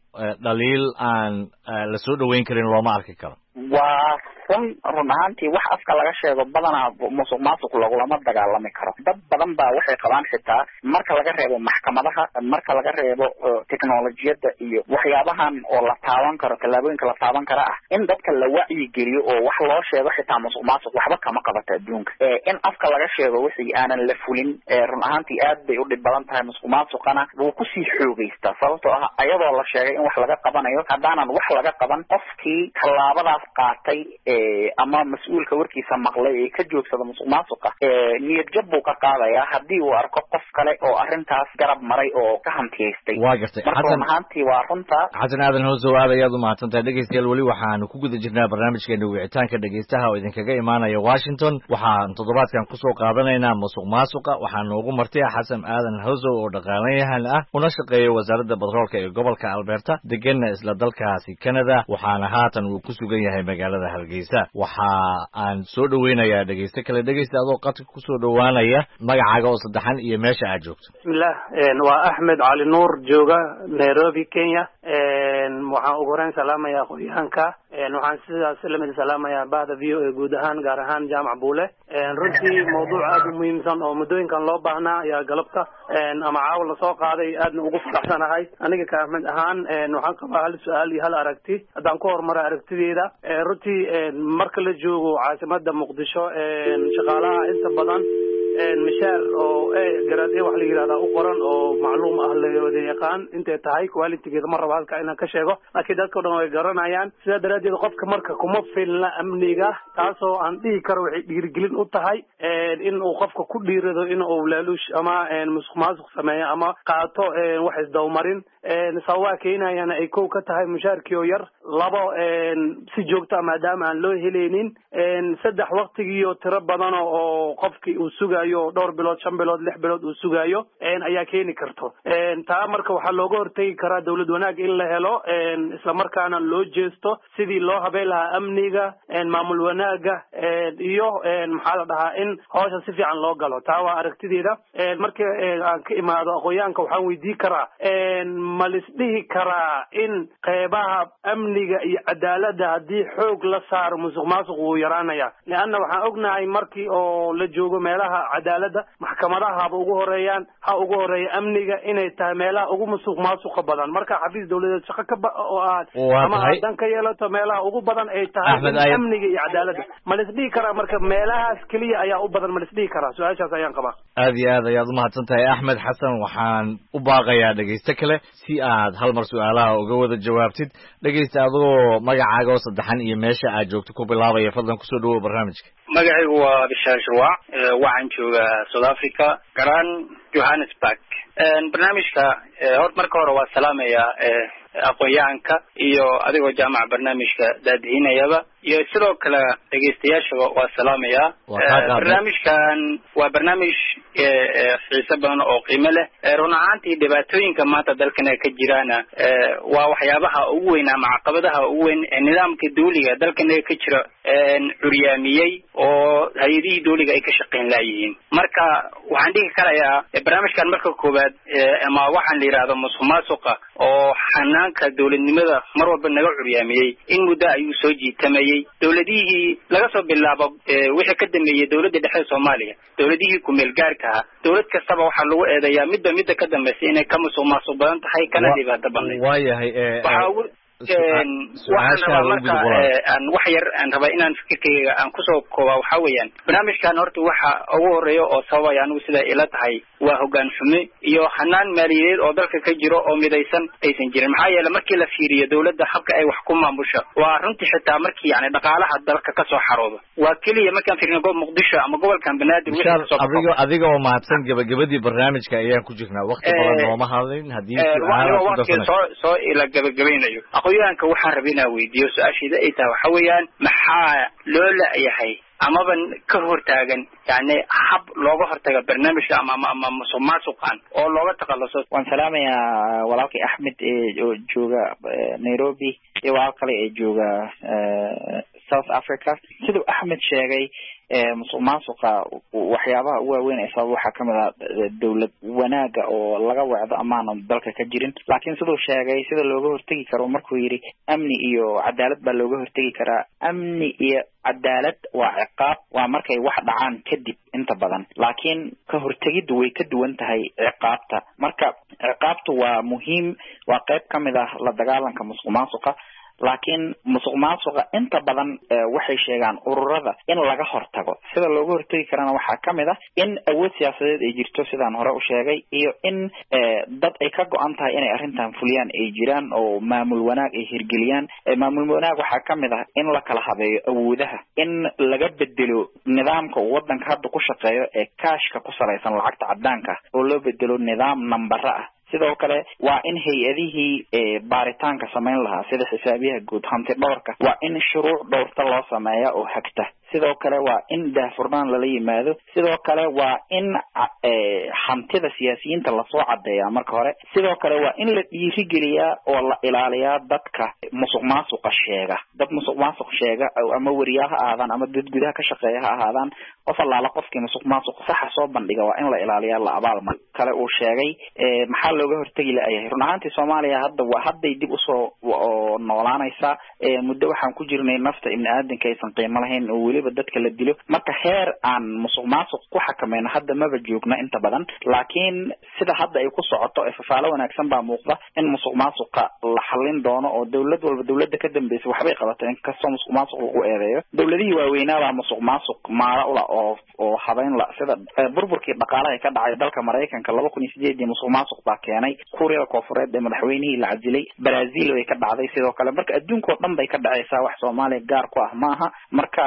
dhaliil aan la soo dhaweyn karin looma arki karo. waa run run ahaantii wax afka laga sheego badanaa musuq maasuq lagulama dagaalami karo. dad badan baa waxay qabaan xitaa marka laga reebo maxkamadaha, marka laga reebo teknolojiyadda iyo waxyaabahan oo la taaban karo, tallaabooyinka la taaban kara ah, in dadka la wacyi geliyo oo wax loo sheego xitaa musuq maasuq waxba kama qabato adduunka. in afka laga sheego wixii aanan la fulin run ahaantii aad bay u dhib badan tahay. musuq maasuqana wuu kusii xoogeystaa sababtoo ah ayadoo la sheegay in wax laga qabanayo haddaanan wax laga qaban, qofkii tallaabadaas qaatay ama mas-uulka warkiisa maqlay ee ka joogsada musuq maasuqa niyad jab buu ka qaadayaa haddii uu arko qof kale oo arrintaas garab maray oo ka hantiyaystay. waa gartay xasan ahaantii waa runta. xasan aadan hoosow aad ayaad u mahadsantahay. dhegeystayaal weli waxaanu ku guda jirnaa barnaamijkeena wicitaanka dhegeystaha oo idinkaga imaanaya Washington. waxaan toddobaadkan kusoo qaadanaynaa musuq maasuqa. waxaa noogu martay xasan aadan hoosow oo dhaqaalayahan ah una shaqeeya wasaaradda batroolka ee gobolka Alberta, deganna isla dalkaasi Canada, waxaana haatan uu ku sugan yahay magaalada Hargeysa. waxa aan soo dhaweynayaa dhegeyste kale. dhegeysta adoo qadka ku soo dhawaanaya magacaaga oo saddexan iyo meesha aad joogto. bismillah, waa Axmed Cali Nuur jooga Nairobi, Kenya. waxaan ugu horeyn salaamayaa qoyaanka. waxaan sidaas la mid salaamayaa bahda V O A guud ahaan, gaar ahaan Jaamac Buule. runtii mawduuc aad u muhiimsan oo muddooyinkan loo baahnaa ayaa galabta ama caawa la soo qaaday aadna ugu faraxsanahay. aniga ka Axmed ahaan waxaan qabaa hal su-aal iyo hal aragti. haddaan ku horumaro aragtideeda, runtii marka la joogo caasimada Muqdisho, shaqaalaha inta badan mishaar oo garaad wax la yiraahdo u qoran oo macluum ah la wada yaqaan intay tahay quality-geeda ma rabo halka inaan ka sheego, laakiin dadka dhan way garanayaan. sidaa daraadeed qofka marka kuma filna amniga, taasoo aan dhihi karo waxay dhiirigelin u tahay in uu qofka ku dhiirado in uu laaluush ama musuq maasuq sameeyo ama qaato wax isdawmarin. sababaa keenayana ay kow ka tahay mushaarkii oo yar, labo si joogta maadaama aan loo helaynin, saddex waqtigiiyo tiro badan oo qofkii uu sugayo dhowr bilood, shan bilood, lix bilood uu sugayo ayaa keeni karto. taa marka waxaa looga hortegi karaa dawlad wanaag in la helo, isla markaana loo jeesto sidii loo habeyn lahaa amniga, maamul wanaaga iyo maxaa la dhahaa in hawsha si fiican loo galo. taa waa aragtideeda. marka aan ka imaado aqoonyahanka waxaan weydii karaa, ma lisdhihi karaa in qeybaha amniga iyo cadaaladda haddii xoog la saaro musuq maasuq wuu yaraanaya? leanna waxaan ognahay markii oo la joogo meelaha cadaaladda, maxkamadaha haba ugu horeeyaan, ha ugu horeeya amniga, inay tahay meelaha ugu musuq maasuqa badan. marka xafiis dawladeed shaqo ka oo aad ama hadan ka yeelato meelaha ugu badan ay tahay amniga iyo cadaaladda, ma lisdhihi karaa marka meelahaas keliya ayaa u badan? ma lisdhihi karaa? su-aashaas ayaan qabaa. aad iyo aad ayaad umahadsan tahay Axmed. xasan waxaan u baaqayaa dhegeyste kale si aad hal mar su-aalaha uga wada jawaabtid. dhegeysta adoo magacaaga oo saddexan iyo meesha aad joogto ku bilaabaya, fadlan kusoo dhawow barnaamijka. magacaygu waa Bishaar Shirwac, waxaan joogaa South Africa, garan Johannesburg. barnaamijka hor marka hore waa salaamaya aqoonyahanka iyo adigoo jaamac barnaamijka daadihinayaba, iyo sidoo kale dhegeystayaashaba waa salaamaya. barnaamijkan waa barnaamij xiiso badan oo qiimo leh. run ahaantii dhibaatooyinka maanta dalkana ka jiraana waa waxyaabaha ugu weyn ama caqabadaha ugu weyn ee nidaamka dawliga dalkana ka jira curyaamiyey oo hay-adihii dawliga ay ka shaqayn laayihiin. marka waxaan dhihi karayaa barnaamijkan marka koowaad ama waxaan la yidhaahdo musuq maasuqa oo xanaanka dawladnimada mar walba naga curyaamiyey in muddo ayuu soo jiitamayey. dawladihii laga soo bilaabo wixii ka dambeeyey dawladda dhexe Soomaaliya, dawladihii ku meel gaarka ah, dawlad kastaba waxaa lagu eedeeyaa midba midda ka dambeysay inay ka musuq maasuq badan tahay kana dhibaato badan. waayahay waxaan rabaa marka aan wax yar aan rabaa inaan fikirkayga aan kusoo kooba. waxaa weeyaan barnaamijkan horta waxa ugu horeeya oo sababaya anigu sida ila tahay waa hoggaan xumo iyo hanaan maaliyadeed oo dalka ka jiro oo midaysan aysan jirin. maxaa yeelay markii la fiiriyo dawladda habka ay wax ku maamusho, waa runtii xitaa markii yani dhaqaalaha dalka ka soo xaroodo waa keliya markaan fiirino goob Muqdisho ama gobolkan Banaadir. adigo adiga oo mahadsan, gabagabadii barnaamijka ayaan ku jirnaa, waqti badan nooma hadlin. haddii su'aalaha soo soo ila gabagabaynayo aqoonyahanka waxaan rabaa inaan weydiiyo su-aasheeda ay tahay waxa weeyaan maxaa loo laayahay amaba ka hortaagan yani hab looga hortaga barnaamijka ama ama musuq maasuqan oo looga takhaluso? waan salaamayaa walaalkay Axmed ee oo jooga Nairobi iyo walaal kale ee jooga South Africa. sidoo Axmed sheegay musuq maasuqa waxyaabaha ugu waaweyn ee sabab waxaa kamid ah dawlad wanaaga oo laga wacdo amaanan dalka ka jirin laakiin sidoo sheegay sida looga hortagi karo markuu yiri amni iyo cadaalad baa looga hortagi karaa amni iyo cadaalad waa ciqaab waa markay wax dhacaan kadib inta badan laakiin ka hortagiddu way ka duwan tahay ciqaabta marka ciqaabtu waa muhiim waa qayb kamid ah la dagaalanka musuq maasuqa laakiin musuq maasuqa inta badan waxay sheegaan ururada in laga hortago sida looga hortagi karana waxaa kamid ah in awood siyaasadeed ay jirto sidaan hore u sheegay iyo in dad ay ka go-an tahay inay arrintan fuliyaan ay jiraan oo maamul wanaag ay hirgeliyaan maamul wanaag waxaa kamid ah in la kala habeeyo awoodaha in laga bedelo nidaamka uu wadanka hadda ku shaqeeyo ee kaashka ku salaysan lacagta cadaanka oo loo bedelo nidaam nambara ah sidoo kale waa in hay-adihii baaritaanka samayn lahaa sida xisaabiyaha guud hanti dhowrka waa in shuruuc dhowrta loo sameeya oo hagta sidoo kale waa in daahfurnaan lala yimaado sidoo kale waa in hantida siyaasiyiinta lasoo cadeeyaa marka hore sidoo kale waa in la dhiirigeliyaa oo la ilaaliyaa dadka musuq maasuqa sheega dad musuq maasuq sheega ama wariyaha ha ahaadaan ama dad gudaha ka shaqeeya ha ahaadaan qof allaala qofkii musuq maasuq saxa soo bandhiga waa in la ilaaliyaa la abaalmar kale uu sheegay maxaa looga hortagi laayahay run ahaantii soomaaliya hadda waa hadday dib usoo noolaanaysaa muddo waxaan ku jirnay nafta ibni aadanka aysan qiimo lahayn oo weliba dadka la dilo marka heer aan musuq maasuq ku xakameyno hadda maba joogna inta badan laakiin sida hadda ay ku socoto ee fafaalo wanaagsan baa muuqda in musuq maasuqa la xallin doono oo dawlad walba dawladda ka dambaysa waxbay qabato inkastoo musuq maasuq lagu eedeeyo dawladihii waaweynaabaa musuq maasuq maala ula oo oo habeyn la sida burburkii dhaqaalaha ka dhacay dalka Mareykanka laba kun iyo sideed musuq maasuq baa keenay Kuuriyada Koonfureed ee madaxweynihii la cadilay Brazil way ka dhacday sidoo kale marka adduunka oo dhan bay ka dhacaysaa wax Soomaaliya gaar ku ah maaha marka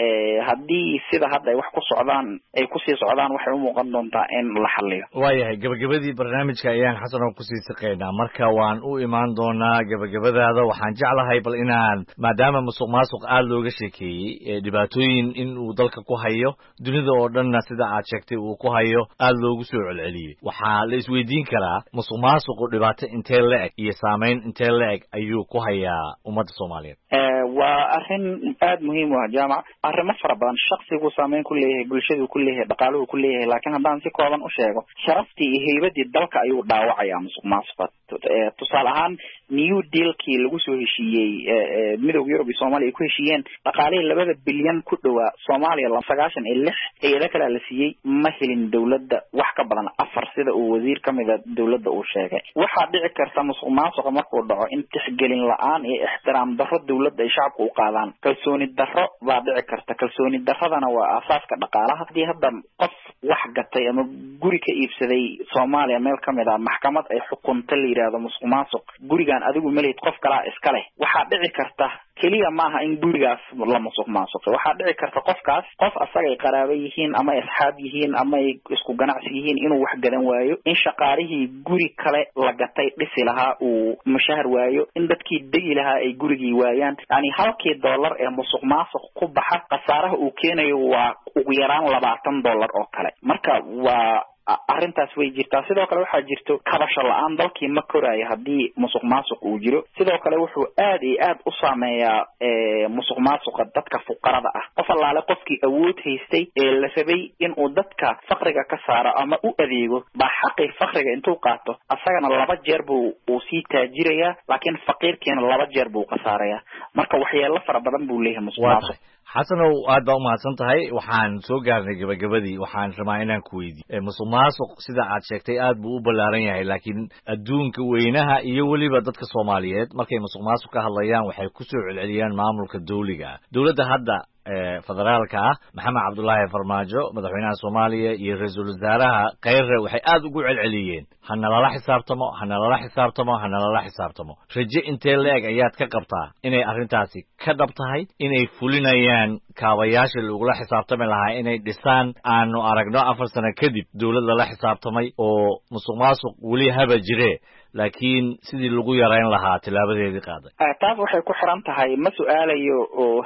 haddii sida hadda ay wax ku socdaan ay ku sii socdaan waxay u muuqan doontaa in la xalliyo waayahay gabagabadii barnaamijka ayaan xasan ku sii saqeynaa marka waan u imaan doonaa gabagabadaada waxaan jeclahay bal inaan maadaama musuq maasuq aad looga sheekeeyey dhibaatooyin in uu dalka ku hayo dunida oo dhanna sida aad sheegtay uu ku hayo aad loogu soo celceliyey waxaa la isweydiin karaa musuq maasuqu dhibaato intee la-eg iyo saameyn intee la-eg ayuu ku hayaa ummadda Soomaaliyeed waa arrin aad muhiim u ah jaamac arrimo fara badan shakhsigu saameyn ku leeyahay bulshadu ku leeyahay dhaqaaluhu ku leeyahay laakiin haddaan si kooban u sheego sharaftii iyo heybadii dalka ayuu dhaawacayaa musuq maasuqa tusaale ahaan new dealkii lagu soo heshiiyey midowga Yurub iyo Soomaaliya ay ku heshiiyeen dhaqaalihii labada bilyan ku dhawaa Soomaaliya la sagaashan iyo lix hay'ado kale la siiyey ma helin dawladda wax ka badan afar sida uu wasiir kamid ah dawladda uu sheegay waxaa dhici karta musuq maasuqa markuu dhaco in tixgelin la'aan iyo ixtiraam darro dawladda ay shacabku u qaadaan kalsooni darro baa dhici karta kalsooni darradana waa aasaaska dhaqaalaha hadii hadda qof wax gatay ama guri ka iibsaday Soomaaliya meel kamid ah maxkamad ay xukunta la yiraahdo musuq maasuq gurigan adigu maleed qof kala iska leh waxaa dhici karta kaliya maaha in gurigaas la musuq maasuqay waxaa dhici karta qofkaas qof asaga ay qaraabo yihiin ama ay asxaab yihiin ama ay isku ganacsi yihiin inuu wax gadan waayo in shaqaalihii guri kale la gatay dhisi lahaa uu mushahar waayo in dadkii degi lahaa ay gurigii waayaan yani halkii dollar ee musuq maasuq ku baxa khasaaraha uu keenayo waa ugu yaraan labaatan dollar oo kale marka waa arrintaas way jirtaa sidoo kale waxaa jirto kabasho la'aan dalkii ma koraayo haddii musuq maasuq uu jiro sidoo kale wuxuu aad iyo aad u saameeyaa musuq maasuqa dadka fuqarada ah qof allaale qofkii awood haystay ee la rabay inuu dadka faqriga ka saaro ama u adeego baa xaqii faqriga intuu qaato asagana laba jeer buu uu sii taajirayaa laakiin faqiirkiina laba jeer buu khasaarayaa marka waxyeelo fara badan buu leeyahay musuq maasuq xasanow aad baa umahadsan tahay waxaan soo gaarnay gabagabadii waxaan rabaa inaan ku weydiiyo musuq maasuq sida aad sheegtay aad buu u ballaaran yahay laakiin adduunka weynaha iyo weliba dadka Soomaaliyeed markay musuq maasuq ka hadlayaan waxay ku soo celceliyaan maamulka dawliga dawladda hadda federaalka ah Maxamed Cabdullaahi Farmaajo madaxweynaha Soomaaliya iyo ra'iisul wasaaraha Khayre waxay aad ugu celceliyeen hana lala xisaabtamo hana lala xisaabtamo hana lala xisaabtamo rajo intee leeg ayaad ka qabtaa inay arrintaasi ka dhab tahay inay fulinayaan kaabayaasha lagula xisaabtami lahaa inay dhisaan aanu aragno afar sano kadib dawlad lala xisaabtamay oo musuq maasuq weli haba jiree laakiin sidii lagu yareyn lahaa tilaabadeedii qaaday taas waxay ku xiran tahay ma su'aalayo oo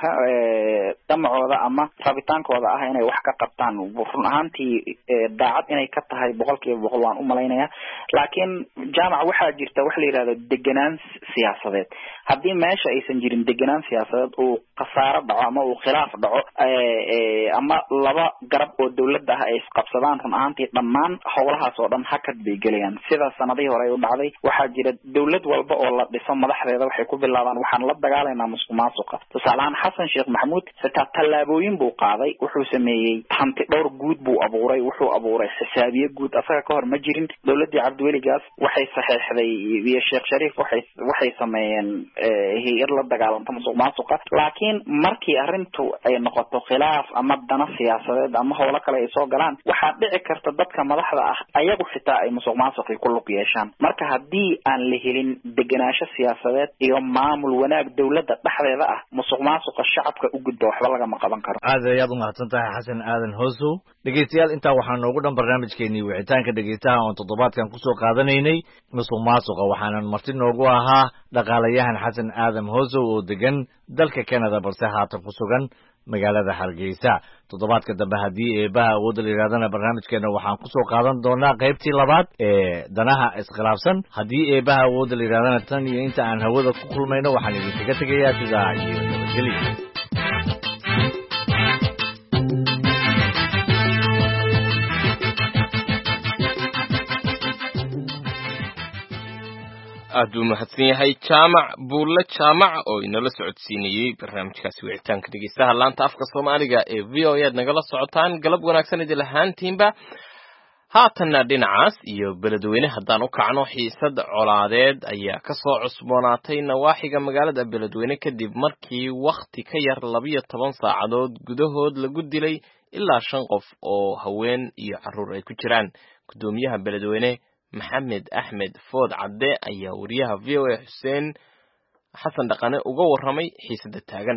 damacooda ama rabitaankooda ah inay wax ka qabtaan run ahaantii daacad inay ka tahay boqolkiiba boqol waan u malaynayaa laakiin jaamac waxaa jirta wax la yiraahdo deganaan siyaasadeed haddii meesha aysan jirin deganaan siyaasadeed uu khasaaro dhaco ama uu khilaaf dhaco ama laba garab oo dawladda ah ay isqabsadaan run ahaantii dhammaan howlahaas oo dhan hakad bay gelayaan sida sanadihii hore ay u dhacday waxaa jira dawlad walba oo la dhiso madaxdeeda waxay ku bilaabaan waxaan la dagaalaynaa musuqmaasuqa tusaale ahaan xasan sheekh maxamuud xitaa tallaabooyin buu qaaday wuxuu sameeyey hanti dhowr guud buu abuuray wuxuu abuuray xisaabiye guud asaga ka hor ma jirin dawladdii cabdiweligaas waxay saxeexday iyo sheekh shariif waxay waxay sameeyeen hay-ad la dagaalanta musuqmaasuqa laakiin markii arrintu ay noqoto khilaaf ama dana siyaasadeed ama howlo kale ay soo galaan waxaa dhici karta dadka madaxda ah ayagu xitaa ay musuqmaasuqii ku lug yeeshaan marka haddii aan la helin degenaansho siyaasadeed iyo maamul wanaag dawladda dhexdeeda ah musuqmaasuqa shacabka u gudba waxba lagama qaban karo aad ayaad umahadsan tahay xasan aadan hoosow dhegeystayaal intaa waxaa noogu dhan barnaamijkeenii wicitaanka dhegeystaha oon toddobaadkan kusoo qaadanaynay musuqmaasuqa waxaanan marti noogu ahaa dhaqaalayahan xasan aadan hoosow oo degan dalka Canada balse haatan ku sugan magaalada Hargeysa toddobaadka dambe haddii eebaha awoodda la yidhahdana barnaamijkeena waxaan kusoo qaadan doonaa qaybtii labaad ee danaha iskhilaafsan haddii eebaha awoodda la yidhahdana tan iyo inta aan hawada ku kulmayno waxaan idinkaga tegayaa sidaa iyo nabadgelyo aad buu mahadsan yahay jaamac buulle jaamac oo inala socodsiinayey barnaamijkaasi wicitaanka dhegeystaha laanta afka soomaaliga ee v o a aad nagala socotaan galab wanaagsan idin lahaantiinba haatanna dhinacaas iyo beledweyne haddaan u kacno xiisad colaadeed ayaa ka soo cusboonaatay nawaaxiga magaalada beledweyne kadib markii wakhti ka yar labiyo toban saacadood gudahood lagu dilay ilaa shan qof oo haween iyo carruur ay ku jiraan guddoomiyaha beledweyne maxamed axmed food cadde ayaa wariyaha v o a xuseen xasan dhaqane uga warramay xiisada taagan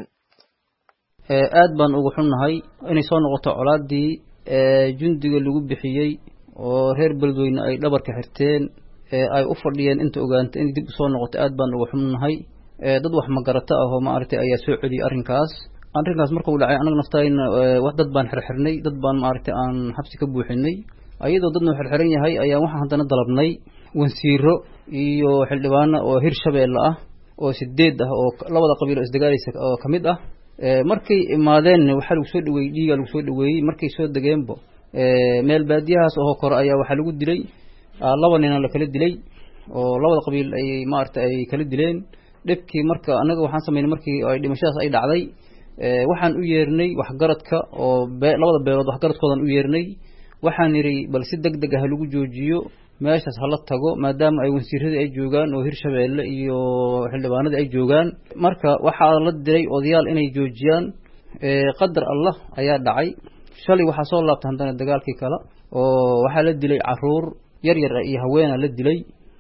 aad baan ugu xunnahay inay soo noqoto colaadii jundiga lagu bixiyey oo reer beledweyne ay dhabarka xirteen ay u fadhiyeen inta ogaanta in dib usoo noqoto aad baan ugu xunnahay dad wax magarata ah oo maaragtay ayaa soo celiyey arrinkaas arrinkaas markuu dhacay anaga naftayna wax dad baan xirxirnay dad baan maaragtay aan xabsi ka buuxinay ayadoo dadna xirxiran yahay ayaa waxaan haddana dalabnay wansiiro iyo xildhibaano oo hir shabeelle ah oo sideed ah oo labada qabiil oo isdagaalaysa oo ka mid ah markay imaadeen waxaa lagu soo dhaweeyey dhiigaa lagu soo dhaweeyey markay soo degeenbo meel baadiyahaas oo kore ayaa waxaa lagu dilay laba nina la kala dilay oo labada qabiil ay maaragtay ay kala dileen dhibkii marka anaga waxaan sameynay markii ay dhimashadaas ay dhacday waxaan u yeernay waxgaradka oo labada beelood waxgaradkoodan u yeernay waxaan niri bal si deg deg ah lagu joojiyo meeshaas hala tago maadaama ay wansiiradii ay joogaan oo hirshabeelle iyo xildhibaanadii ay joogaan marka waxaa la diray odayaal inay joojiyaan qadar allah ayaa dhacay shalay waxaa soo laabtay haddana dagaalkii kale oo waxaa la dilay caruur yar yar iyo haweena la dilay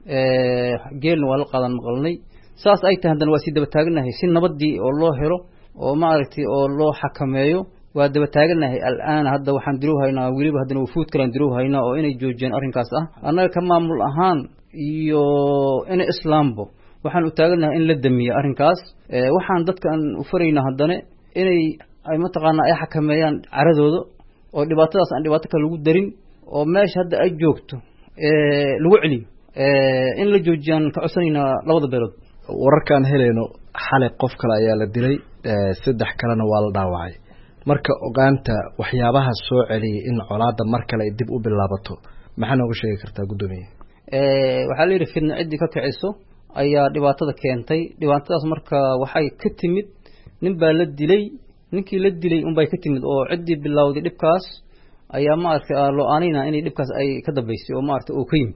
geelna waa la qaadan maqalnay saas ay tahay haddana waa sii daba taaganahay si nabadii oo loo helo oo maaragtay oo loo xakameeyo waa daba taaganahay al'aan hadda waxaan dirow haynaa weliba haddana wafuud kalaan dirow haynaa oo inay joojiyaan arrinkaas ah annaga ka maamul ahaan iyo inay islaambo waxaan u taaganahay in la damiyo arrinkaas waxaan dadkaan u faraynaa haddana inay ay mataqaanaa ay xakameeyaan caradooda oo dhibaatadaas aan dhibaato kale lagu darin oo meesha hadda ay joogto lagu celiyo in la joojiyaan ka codsanaynaa labada beelood wararkaan helayno xalay qof kale ayaa la dilay saddex kalena waa la dhaawacay marka ogaanta waxyaabaha soo celiyay in colaada mar kale ay dib u bilaabato maxaa noogu sheegi kartaa guddoomiye waxaa la yidhi fidna ciddii ka kiciso ayaa dhibaatada keentay dhibaatadaas marka waxay ka timid nin baa la dilay ninkii la dilay unbay ka timid oo ciddii bilowday dhibkaas ayaa maaragtay loo aanayna inay dhibkaas ay ka dambaysay oo maaragtay uu ka yimid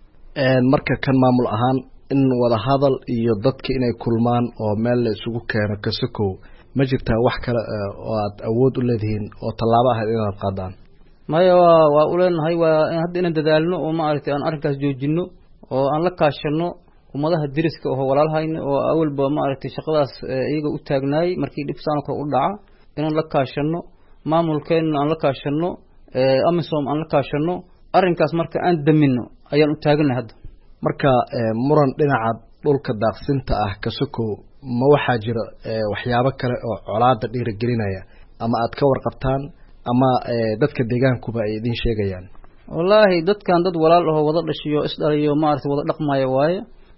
marka kan maamul ahaan in wada hadal iyo dadka inay kulmaan oo meel la isugu keeno kasakow ma jirtaa wax kale oo aad awood u leedihiin oo tallaabo ahayd inaad qaadaan maya waa waa u leenahay waa hadda inaan dadaalno oo maaragtay aan arrinkaas joojino oo aan la kaashano ummadaha deriska oo walaalahayna oo awalba maaragtay shaqadaas iyaga u taagnaay markii dhib saan kale u dhaca inaan la kaashano maamulkeena aan la kaashano amisom aan la kaashano arrinkaas marka aan damino ayaan u taaganahay hadda marka muran dhinaca dhulka daaqsinta ah kasokow ma waxaa jira waxyaabo kale oo colaada dhiirigelinaya ama aad ka warqabtaan ama dadka deegaankuba ay idin sheegayaan wallaahi dadkan dad walaal ahoo wada dhashiyo isdhaliyo maaragtay wada dhaqmaya waaye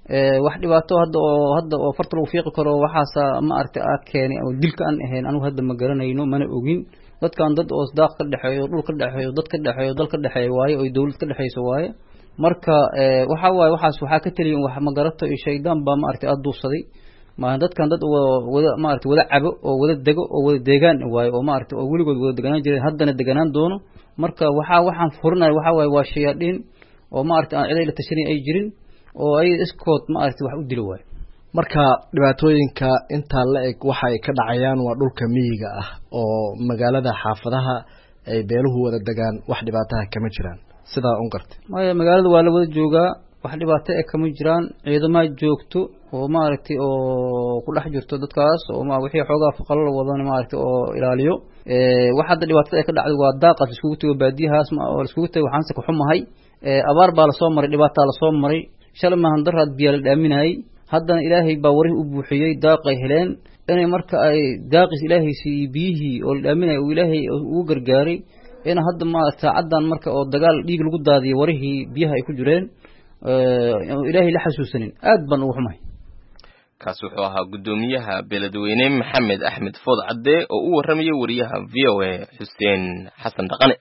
wax dhibaato hadda oo hadda oo farta lagu fiiqi karo waxaas ma aragtay aad keenay oo dilka aan ahayn anigu hadda ma garanayno mana ogin dadkan dad oo daaq ka dhaxeeyo dhul ka dhaxeeyo dad ka dhaxeeyo dal ka dhaxeeyo waaye oo dawlad ka dhaxeeyso waaye marka waxa waaye waxaas waxa ka taliyin wax ma garato iyo shaydaan ba ma aragtay aad duusaday ma dadkan dad wada ma aragtay wada cabo oo wada dego oo wada deegaan waaye oo ma aragtay oo waligood wada deganaan jireen haddana deganaan doono marka waxa waxaan furnaay waxa waaye waa shayaadiin oo ma aragtay aan ciiday la tashanay ay jirin oo ay iskood ma aragtay wax u dilo waaye marka dhibaatooyinka inta la eg waxa ay ka dhacayaan waa dhulka miyiga ah oo magaalada xaafadaha ay beeluhu wada degaan wax dhibaataha kama jiraan sidaa un qartay maya magaalada waa la wada joogaa wax dhibaato ah kama jiraan ciidamada joogto oo ma aragtay oo ku dhex jirto dadkaas oo ma wixii xoogaa faqal wadan ma aragtay oo ilaaliyo ee wax hadda dhibaatada ay ka dhacday waa daaqas isku tago baadiyahaas ma oo isku tago waxaan sa ku xumahay ee abaar baa la soo maray dhibaato la soo maray shalay ma handaraad biyo la dhaaminay haddana ilaahay baa warin u buuxiyay daaqay heleen inay marka ay daaqis ilaahay si biyihii oo la dhaaminay oo ilaahay ugu gargaaray in hadda ma saacadan marka oo dagaal dhiig lagu daadiyo warihii biyaha ay ku jireen ee ilaahay la xasuusanin aad ban ugu xumay kaas wuxuu ahaa gudoomiyaha beledweyne maxamed axmed food cadde oo u warramay wariyaha V O A Xuseen Xasan Dhaqane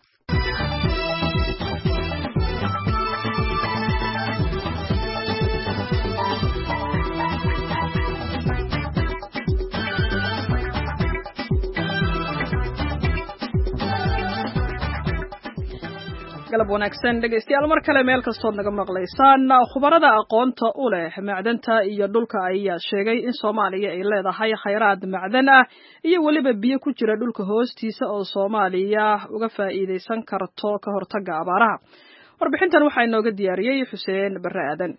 galab wanaagsan dhegeystayaal mar kale meel kastood naga maqlaysaan khubarada aqoonta u leh macdanta iyo dhulka ayaa sheegay in Soomaaliya ay leedahay khayraad macdan ah iyo waliba biyo ku jira dhulka hoostiisa oo Soomaaliya uga faa'iideysan karto ka hortagga abaaraha warbixintan waxaa inooga diyaariyay Xuseen Barre Aadan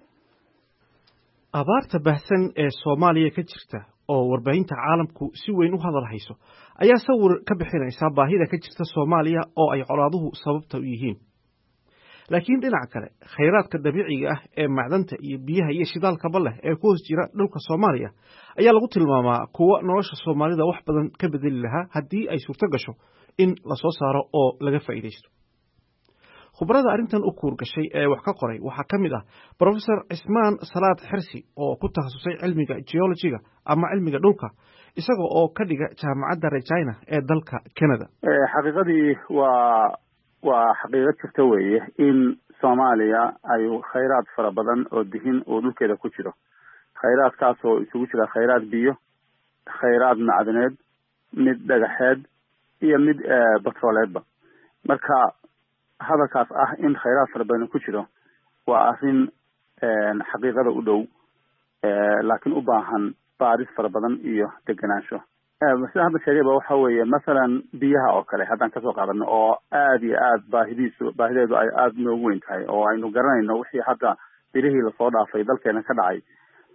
abaarta bahsan ee Soomaaliya ka jirta oo warbaahinta caalamku si weyn u hadal hayso ayaa sawir ka bixinaysa baahida ka jirta Soomaaliya oo ay colaaduhu sababta u yihiin laakiin dhinaca kale khayraadka dabiiciga ah ee macdanta iyo biyaha iyo shidaalka leh ee ku hoos jira dhulka Soomaaliya ayaa lagu tilmaamaa kuwa nolosha Soomaalida wax badan ka bedeli lahaa haddii ay suurto gasho in la soo saaro oo laga faa'iideysto khubarada arrintan u kuur gashay ee wax ka qoray waxaa ka mid ah Professor Ismaan Salaad Xirsi oo ku takhasusay cilmiga geology-ga ama cilmiga dhulka isaga oo ka dhiga jaamacadda Regina ee dalka Canada xaqiiqadii waa waa xaqiiqad jirta weeye in Soomaaliya ay khayraad fara badan oo dihin oo dhulkeeda ku jiro khayraadkaas oo isugu jira khayraad biyo khayraad macdaneed mid dhagaxeed iyo mid batrooleedba marka hadalkaas ah in khayraad fara badan ku jiro waa arrin xaqiiqada u dhow laakiin u baahan baaris fara badan iyo deganaansho sida hadda sheegayba waxa weeye masalan biyaha oo kale haddaan kasoo qaadano oo aad iyo aad baahidiisu baahideedu ay aada noogu weyn tahay oo aynu garanayno wixii hadda birihii lasoo dhaafay dalkeena ka dhacay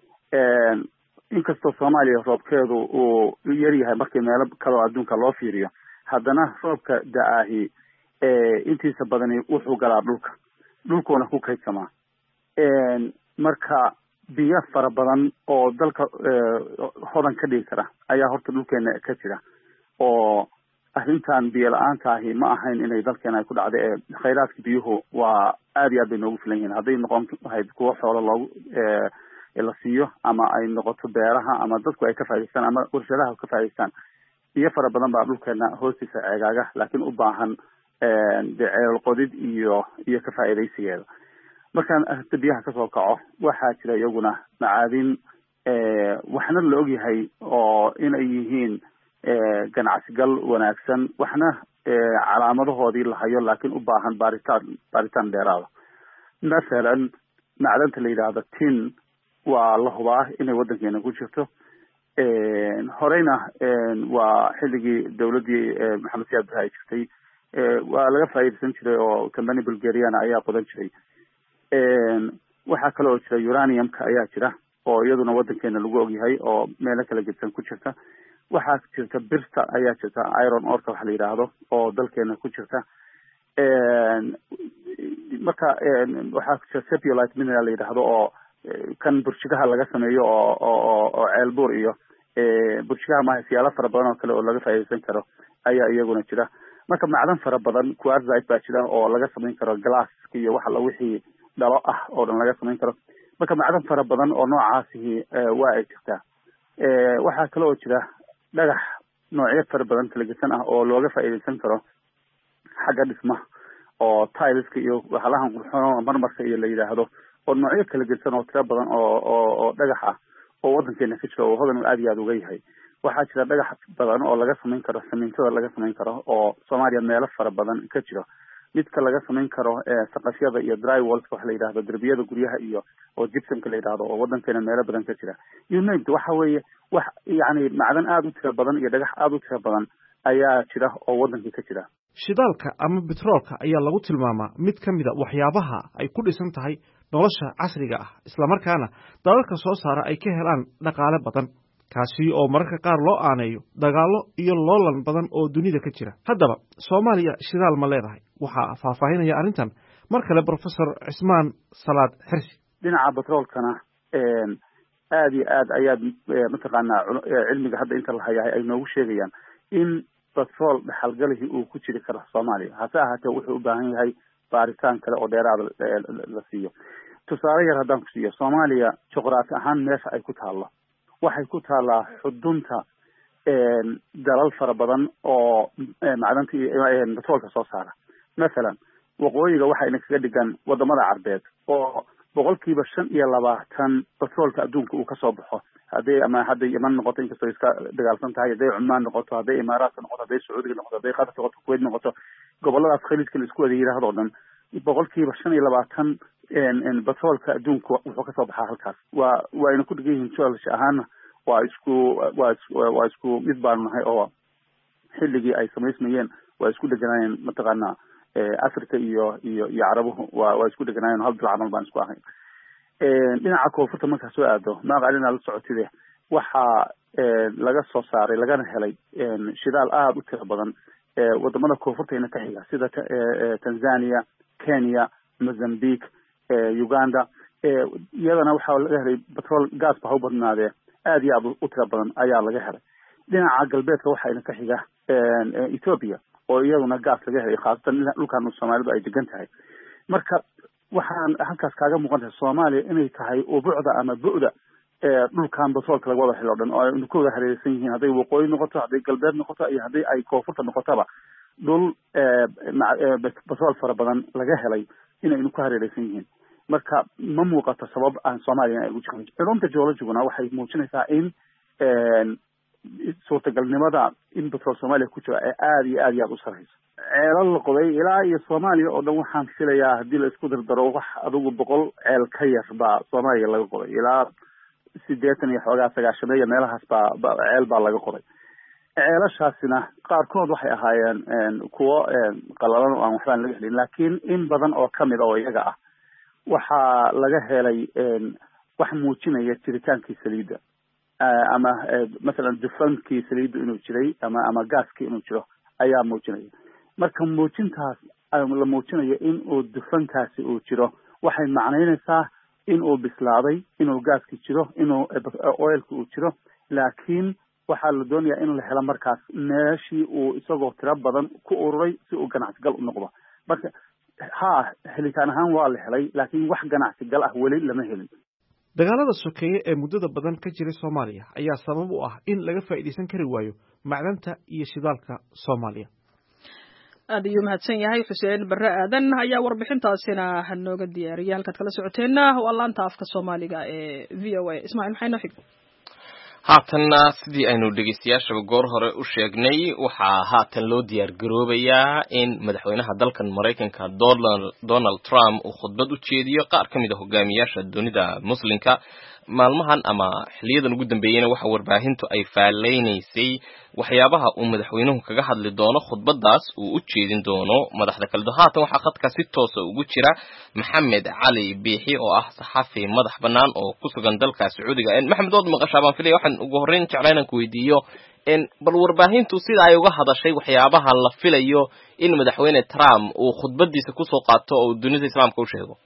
inkastoo Soomaaliya roobkeedu uu yar yahay markii meelo kale oo adduunka loo fiiriyo haddana roobka da-ahi intiisa badani wuxuu galaa dhulka dhulkuuna ku kaydsamaa marka biyo fara badan oo dalka hodan ka dhigi kara ayaa horta dhulkeena ka jira oo arrintan biyo la-aanta ahi ma ahayn inay dalkeena ay ku dhacda ee khayraadka biyuhu waa aada iyo aad bay noogu filan yihiin hadday noqon lahayd kuwo xoolo loogu la siiyo ama ay noqoto beeraha ama dadku ay ka faa'idaystaan ama warshadaha ka faa'idaystaan biyo fara badan baa dhulkeena hoostiisa ceegaaga laakiin u baahan ceel qodid iyo iyo ka faa'iidaysigeeda markaan arrinta biyaha kasoo kaco waxaa jira iyaguna macaadin waxna la ogyahay oo inay yihiin ganacsigal wanaagsan waxna calaamadahoodii la hayo laakiin u baahan baaritaan baaritaan dheeraada masalan macdanta la yidhaahdo tin waa la hubaa inay waddankeena ku jirto horeyna waa xilligii dawladdii maxamed siyaad barre ay jirtay waa laga faa'iidaysan jiray oo company bulgariana ayaa qodan jiray waxaa kale oo jira uraniumka ayaa jira oo iyaduna waddankeena lagu ogyahay oo meelo kala gedsan ku jirta waxaa jirta birta ayaa jirta iron orka waxa la yidhaahdo oo dalkeena ku jirta marka waxaa jira sepiolite mineral la yidhaahdo oo kan burjigaha laga sameeyo oo oo oo ceelbuur iyo burjigaha maaha siyaalo fara badan oo kale oo laga faa'iidaysan karo ayaa iyaguna jira marka macdan fara badan quartzite baa jira oo laga samayn karo glasska iyo waxa la wixii dhalo ah oo dhan laga samayn karo marka macdan fara badan oo noocaasihi waa ay jirtaa waxaa kale oo jira dhagax noocyo fara badan kala gedsan ah oo looga faa'iidaysan karo xagga dhismaha oo tileska iyo waxalahan qurxoon marmarka iyo la yidhaahdo oo noocyo kala gedsan oo tira badan oo oo oo dhagax ah oo waddankeena ka jira oo hodan aad iyo aad uga yahay waxaa jira dhagax badan oo laga samayn karo samiintada laga samayn karo oo Soomaaliya meelo fara badan ka jira midka laga samayn karo saqafyada iyo drywallska wax la yiraahdo darbiyada guryaha iyo oo gypsumka la yiraahdo oo waddankeena meelo badan ka jira you know waxa weeye wax yaani macdan aad u tira badan iyo dhagax aad u tira badan ayaa jira oo waddanka ka jira shidaalka ama petroolka ayaa lagu tilmaamaa mid ka mid a waxyaabaha ay ku dhisan tahay nolosha casriga ah isla markaana dalalka soo saara ay ka helaan dhaqaale badan kaasi oo mararka qaar loo aaneeyo dagaallo iyo loolan badan oo dunida ka jira haddaba Soomaaliya shidaal ma leedahay waxaa faahfaahinaya arrintan mar kale professor Cismaan Salaad Xirsi dhinaca petroolkana aad iyo aad ayaad mataqaanaa cilmiga hadda inta la hayahay ay noogu sheegayaan in petrol dhaxalgalihii uu ku jiri karo Soomaaliya hase ahaatee wuxuu u baahan yahay baaritaan kale oo dheeraad la siiyo tusaale yar haddaan ku siiyo Soomaaliya juqraafi ahaan meesha ay ku taallo waxay ku taalaa xudunta dalal fara badan oo macdanta iyo petroolka soo saara masalan waqooyiga waxayna kaga dhigan wadamada carbeed oo boqolkiiba shan iyo labaatan petroolka adduunka uu kasoo baxo hadday ama hadday Yemen noqoto inkastoo iska dagaalsan tahay hadday Cumaan noqoto hadday Imaaraadka noqoto hadday Sacuudiga noqoto hadday Qatar noqoto Kuwait noqoto goboladaas khaliijka la isku wada yiraahdo dhan boqolkiiba shan iyo labaatan in petroolka adduunka wuxuu kasoo baxaa halkaas waa waayna ku dhigan yihiin joolasha ahaan waa isku waa waa isku mid baan nahay oo xilligii ay samaysmayeen waa isku dheganaayeen mataqaanaa Afrika iyo iyo iyo Carabuhu waa waa isku dheganaayeen hal bil camal baan isku ahayn dhinaca koonfurta marka soo aado maaqalina la socotide waxa laga soo saaray lagana helay shidaal aad u tiro badan wadamada koonfurta ka xiga sida Tanzania Kenya Mozambique Uganda iyadana waxa laga helay petrol gas ba u badnaadee aad iyo aad u tiro badan ayaa laga helay dhinaca galbeedka waxayna ka xiga Ethiopia oo iyaduna gas laga helay khaasatan dhulkan Soomaalidu ay degan tahay marka waxaan halkaas kaaga muuqan Soomaaliya inay tahay ubuucda ama buucda dhulkan petrolka laga wada helo dhan oo ay ku wada hareeraysan yihiin hadday waqooyi noqoto hadday galbeed noqoto iyo hadday ay koonfurta noqotaba dhul petrol fara badan laga helay inay ku hareeraysan yihiin marka ma muuqato sabab aan Soomaaliya ay ugu jirin cilumta geologiguna waxay muujinaysaa in suurtagalnimada in petrol Soomaaliya ku jira ay aad iyo aad iyo aad u sareyso ceelal la qoday ilaa iyo Soomaaliya oo dhan waxaan filayaa haddii la isku dardaro wax adigu boqol ceel ka yar baa Soomaaliya laga qoday ilaa sideetan iyo xoogaa sagaashan iyo meelahaas baa ceel baa laga qoday ceelashaasina qaarkood waxay ahaayeen kuwo qalalan oo aan waxbaan laga helin laakiin in badan oo kamid oo iyaga ah waxaa laga helay wax muujinaya jiritaankii saliidda ama masalan dufankii saliidda inuu jiray ama ama gaaskii inuu jiro ayaa muujinaya marka muujintaas la muujinayo in uu dufankaasi uu jiro waxay macnaynaysaa in uu bislaaday inuu gaaski jiro inuu oilka uu jiro laakiin waxaa la doonayaa in la helo markaas meeshii uu isagoo tiro badan ku ururay si uu ganacsigal u noqdo marka ha helitaan ahaan waa la helay laakiin wax ganacsigal ah weli lama helin dagaalada sokeeye ee muddada badan ka jiray Soomaaliya ayaa sabab u ah in laga faa'iideysan kari waayo macdanta iyo shidaalka Soomaaliya aad ayuu mahadsan yahay Xuseen Barre Aadan ayaa warbixintaasina nooga diyaariyay halkaad kala socoteena waa laanta afka Soomaaliga ee V O A Ismaaciil maxay noo xigtay haatanna sidii aynu dhegeystayaashaba goor hore u sheegnay waxaa haatan loo diyaar garoobayaa in madaxweynaha dalkan Mareykanka Donald Trump uu khudbad u jeediyo qaar ka mid ah hogaamiyaasha dunida muslimka maalmahan ama xiliyadan ugu dambeeyayna waxa warbaahintu ay faaleynaysay waxyaabaha uu madaxweynuhu kaga hadli doono khudbadaas uu u jeedin doono madaxda kale haatan waxa qadka si toos ah ugu jira Maxamed Cali Biixi oo ah saxafi madax banaan oo ku sugan dalka Sacuudiga in Maxamed oo maqashaabaan filay waxaan ugu horeyn jeclaan ku weydiiyo in bal warbaahintu sida ay uga hadashay waxyaabaha la filayo in madaxweyne Trump uu khudbadiisa ku soo qaato oo dunida islaamka u sheego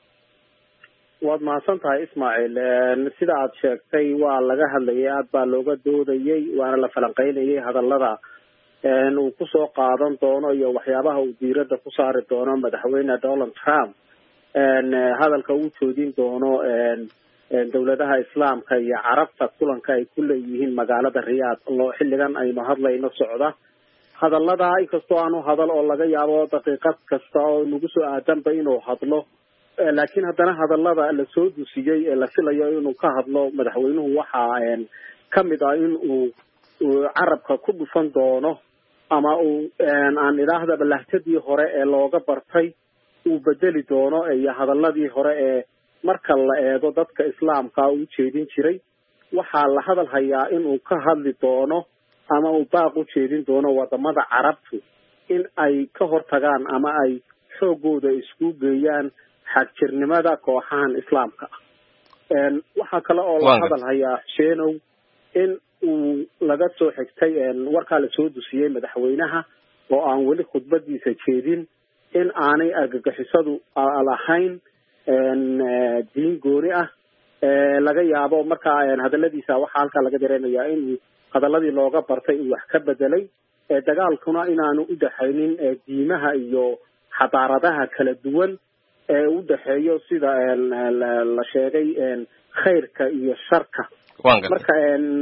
waad mahadsan tahay Ismaaciil sida aad sheegtay waa laga hadlayay aad baa looga doodayay waana la falanqeynayay hadallada een uu ku soo qaadan doono iyo waxyaabaha uu diiradda ku saari doono madaxweyne Donald Trump hadalka uu joodin doono dawladaha islaamka iyo carabta kulanka ay ku leeyihiin magaalada riyaad loo xilligan aynu hadlayno socda hadallada inkastoo aanu hadal oo laga yaabo daqiiqad kasta oo nagu soo aadanba inuu hadlo laakiin haddana hadallada la soo dusiyey ee la filayo inuu ka hadlo madaxweynuhu waxaa kamid ah in uu carabka ku dhufan doono ama uu aan idhaahdaba lahjadii hore ee looga bartay uu bedeli doono iyo hadaladii hore ee marka la eego dadka islaamka u jeedin jiray waxaa la hadal hayaa inuu ka hadli doono ama uu baaq u jeedin doono wadamada carabtu in ay ka hortagaan ama ay xoogooda isku geeyaan xagjirnimada kooxahan islaamka ah waxaa kale oo la hadal hayaa sheenow in uu laga soo xigtay warkaa lasoo dusiyey madaxweynaha oo aan weli khudbadiisa jeedin in aanay argagixisadu lahayn diin gooni ah laga yaabo markaa hadaladiisa waxaa halkaa laga dareemayaa in hadaladii looga bartay uu wax ka bedelay dagaalkuna inaanu u dhaxaynin diimaha iyo xadaaradaha kala duwan ee u dhaxeeyo sida la sheegay khayrka iyo sharka marka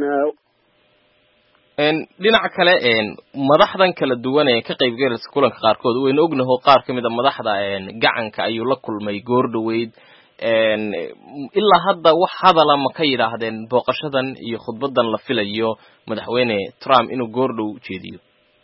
dhinaca kale madaxdan kala duwan ee ka qayb galaysa kulanka qaarkood wayna ognahay qaar kamid ah madaxda gacanka ayuu la kulmay goor dhaweyd ilaa hadda wax hadala ma ka yidhaahdeen booqashadan iyo khudbadan la filayo madaxweyne Trump inuu goor dhow jeediyo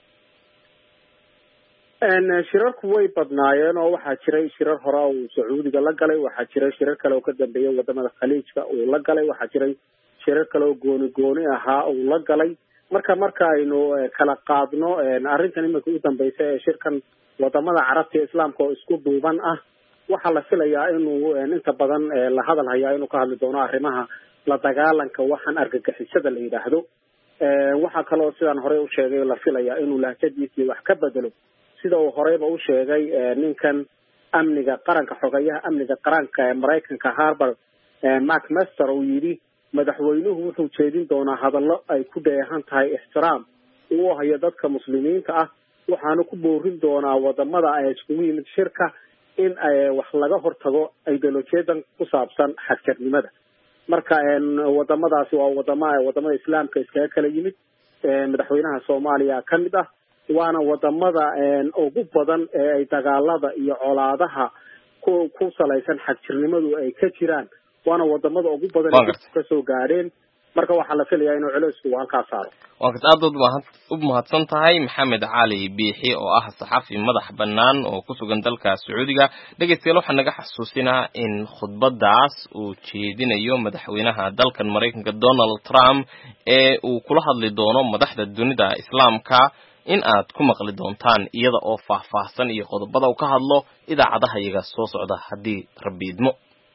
shirarku way badnaayeen oo waxaa jiray shirar hore uu Sacuudiga la galay waxaa jiray shirar kale oo ka dambeeyay wadamada Khaliijka uu la galay waxaa jiray shirar kale oo gooni gooni ahaa uu la galay marka marka aynu kala qaadno arrintan imika u dambeysay ee shirkan wadamada carabta ee islaamka oo isku duuban ah waxaa la filayaa inuu inta badan la hadal hayaa inuu ka hadli doono arrimaha la dagaalanka waxaan argagixisada la yidhaahdo waxaa kaloo sidaan horey u sheegay la filayaa inuu lahjadiisii wax ka bedelo sida uu horeyba u sheegay ninkan amniga qaranka xogayaha amniga qaranka ee Mareykanka Harvard Mark Master uu yidhi madaxweynuhu wuxuu jeedin doonaa hadallo ay ku dheehan tahay ixtiraam uu hayo dadka muslimiinta ah waxaanu ku boorin doonaa wadamada ay iskugu yimid shirka in ay wax laga hortago ideolojiyadan ku saabsan xagjirnimada marka wadamadaasi waa wadamada wadamada islaamka iskaga kala yimid madaxweynaha Soomaaliya kamid ah waana wadamada ugu badan ee ay dagaalada iyo colaadaha ku ku salaysan xagjirnimadu ay ka jiraan waana wadamada ugu badan ee ka soo gaareen marka waxaa la filayaa inuu culeysku halkaa saaro waqti aad u mahadsan tahay Maxamed Cali Biixi oo ah saxafi madax bannaan oo ku sugan dalka Sacuudiga dhageystayaal waxaan naga xasuusinaa in khudbadaas uu jeedinayo madaxweynaha dalkan Mareykanka Donald Trump ee uu kula hadli doono madaxda dunida islaamka in aad ku maqli doontaan iyada oo faahfaahsan iyo qodobada uu ka hadlo idaacadaha iyaga soo socda haddii Rabbi idmo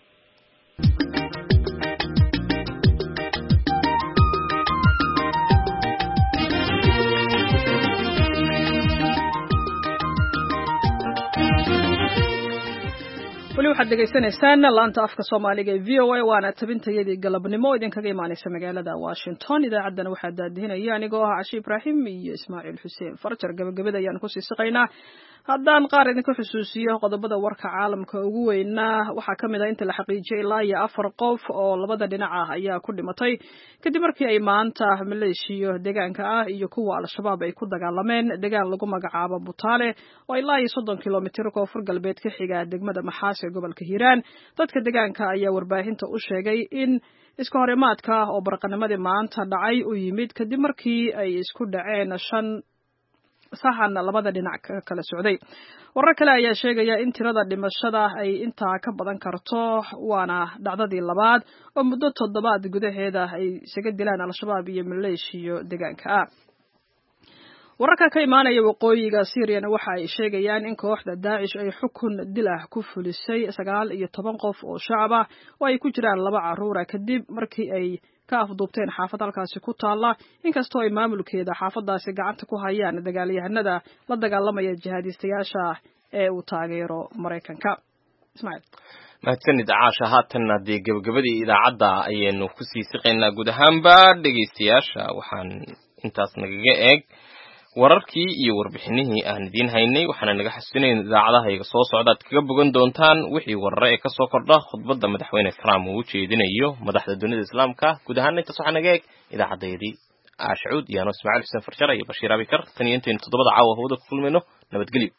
weli waxaad dhegaysanaysaan laanta afka Soomaaliga ee V O A waana tabintayadii galabnimo idinkaga imaanaysa magaalada Washington idaacaddana waxaa daadihinaya anigoo ah Cashi Ibrahim iyo Ismaaciil Xuseen Farjar gabagabada ayaan ku sii siqaynaa haddaan qaar idinka xusuusiyo qodobada warka caalamka ugu weynaa waxaa kamid ah inta la xaqiijiyay ilaa iyo afar qof oo labada dhinac ah ayaa ku dhimatay kadib markii ay maanta maleeshiyo deegaanka ah iyo kuwa al-shabaab ay ku dagaalameen deegaan lagu magacaabo Butaale oo ilaa iyo soddon kilomitir koonfur galbeed ka xiga degmada Maxaas ee gobolka Hiiraan dadka deegaanka ayaa warbaahinta u sheegay in iska horimaadka oo barqanimadii maanta dhacay u yimid kadib markii ay isku dhaceen shan saxan labada dhinac kala socday warar kale ayaa sheegaya in tirada dhimashada ay intaa ka badan karto waana dhacdadii labaad oo muddo toddobaad gudaheeda ay isaga dilaan al-shabaab iyo maleeshiyo deegaanka ah wararka ka imaanaya waqooyiga Syria waxa ay sheegayaan in kooxda Daesh ay xukun dil ah ku fulisay sagaal iyo toban qof oo shacab ah oo ay ku jiraan laba caruur ah kadib markii ay ka afduubteen xaafad halkaasi ku taala inkastoo ay maamulkeeda xaafadaasi gacanta ku hayaan dagaalyahanada la dagaalamaya jihadiistayaasha ee uu taageero Mareykanka Ismaaciil mahadsanid Caasha haatanna dee gabagabadii idaacadda ayaynu ku sii siqaynaa guud ahaanba dhegeystayaasha waxaan intaas nagaga eeg wararkii iyo warbixinihii aan idiin haynay waxaana naga xasuusinayn idaacadaha soo socda aad kaga bogan doontaan wixii warare ee kasoo kordha khudbadda madaxweyne Trump uu u jeedinayo madaxda dunida islaamka guud ahaan inta soo xanageeg idaacadeedii Aashuud iyo Anas Ismaaciil Xuseen Farshar iyo Bashiir Abikar tan iyo intayn toddobada caawa hawada ku kulmayno nabadgelyo.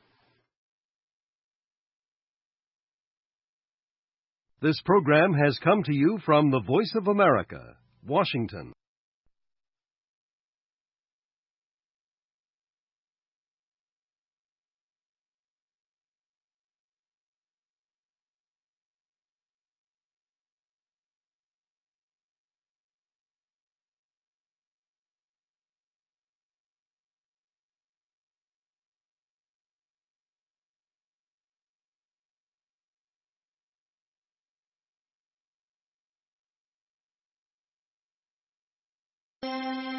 This program has come to you from the Voice of America, Washington. Thank you.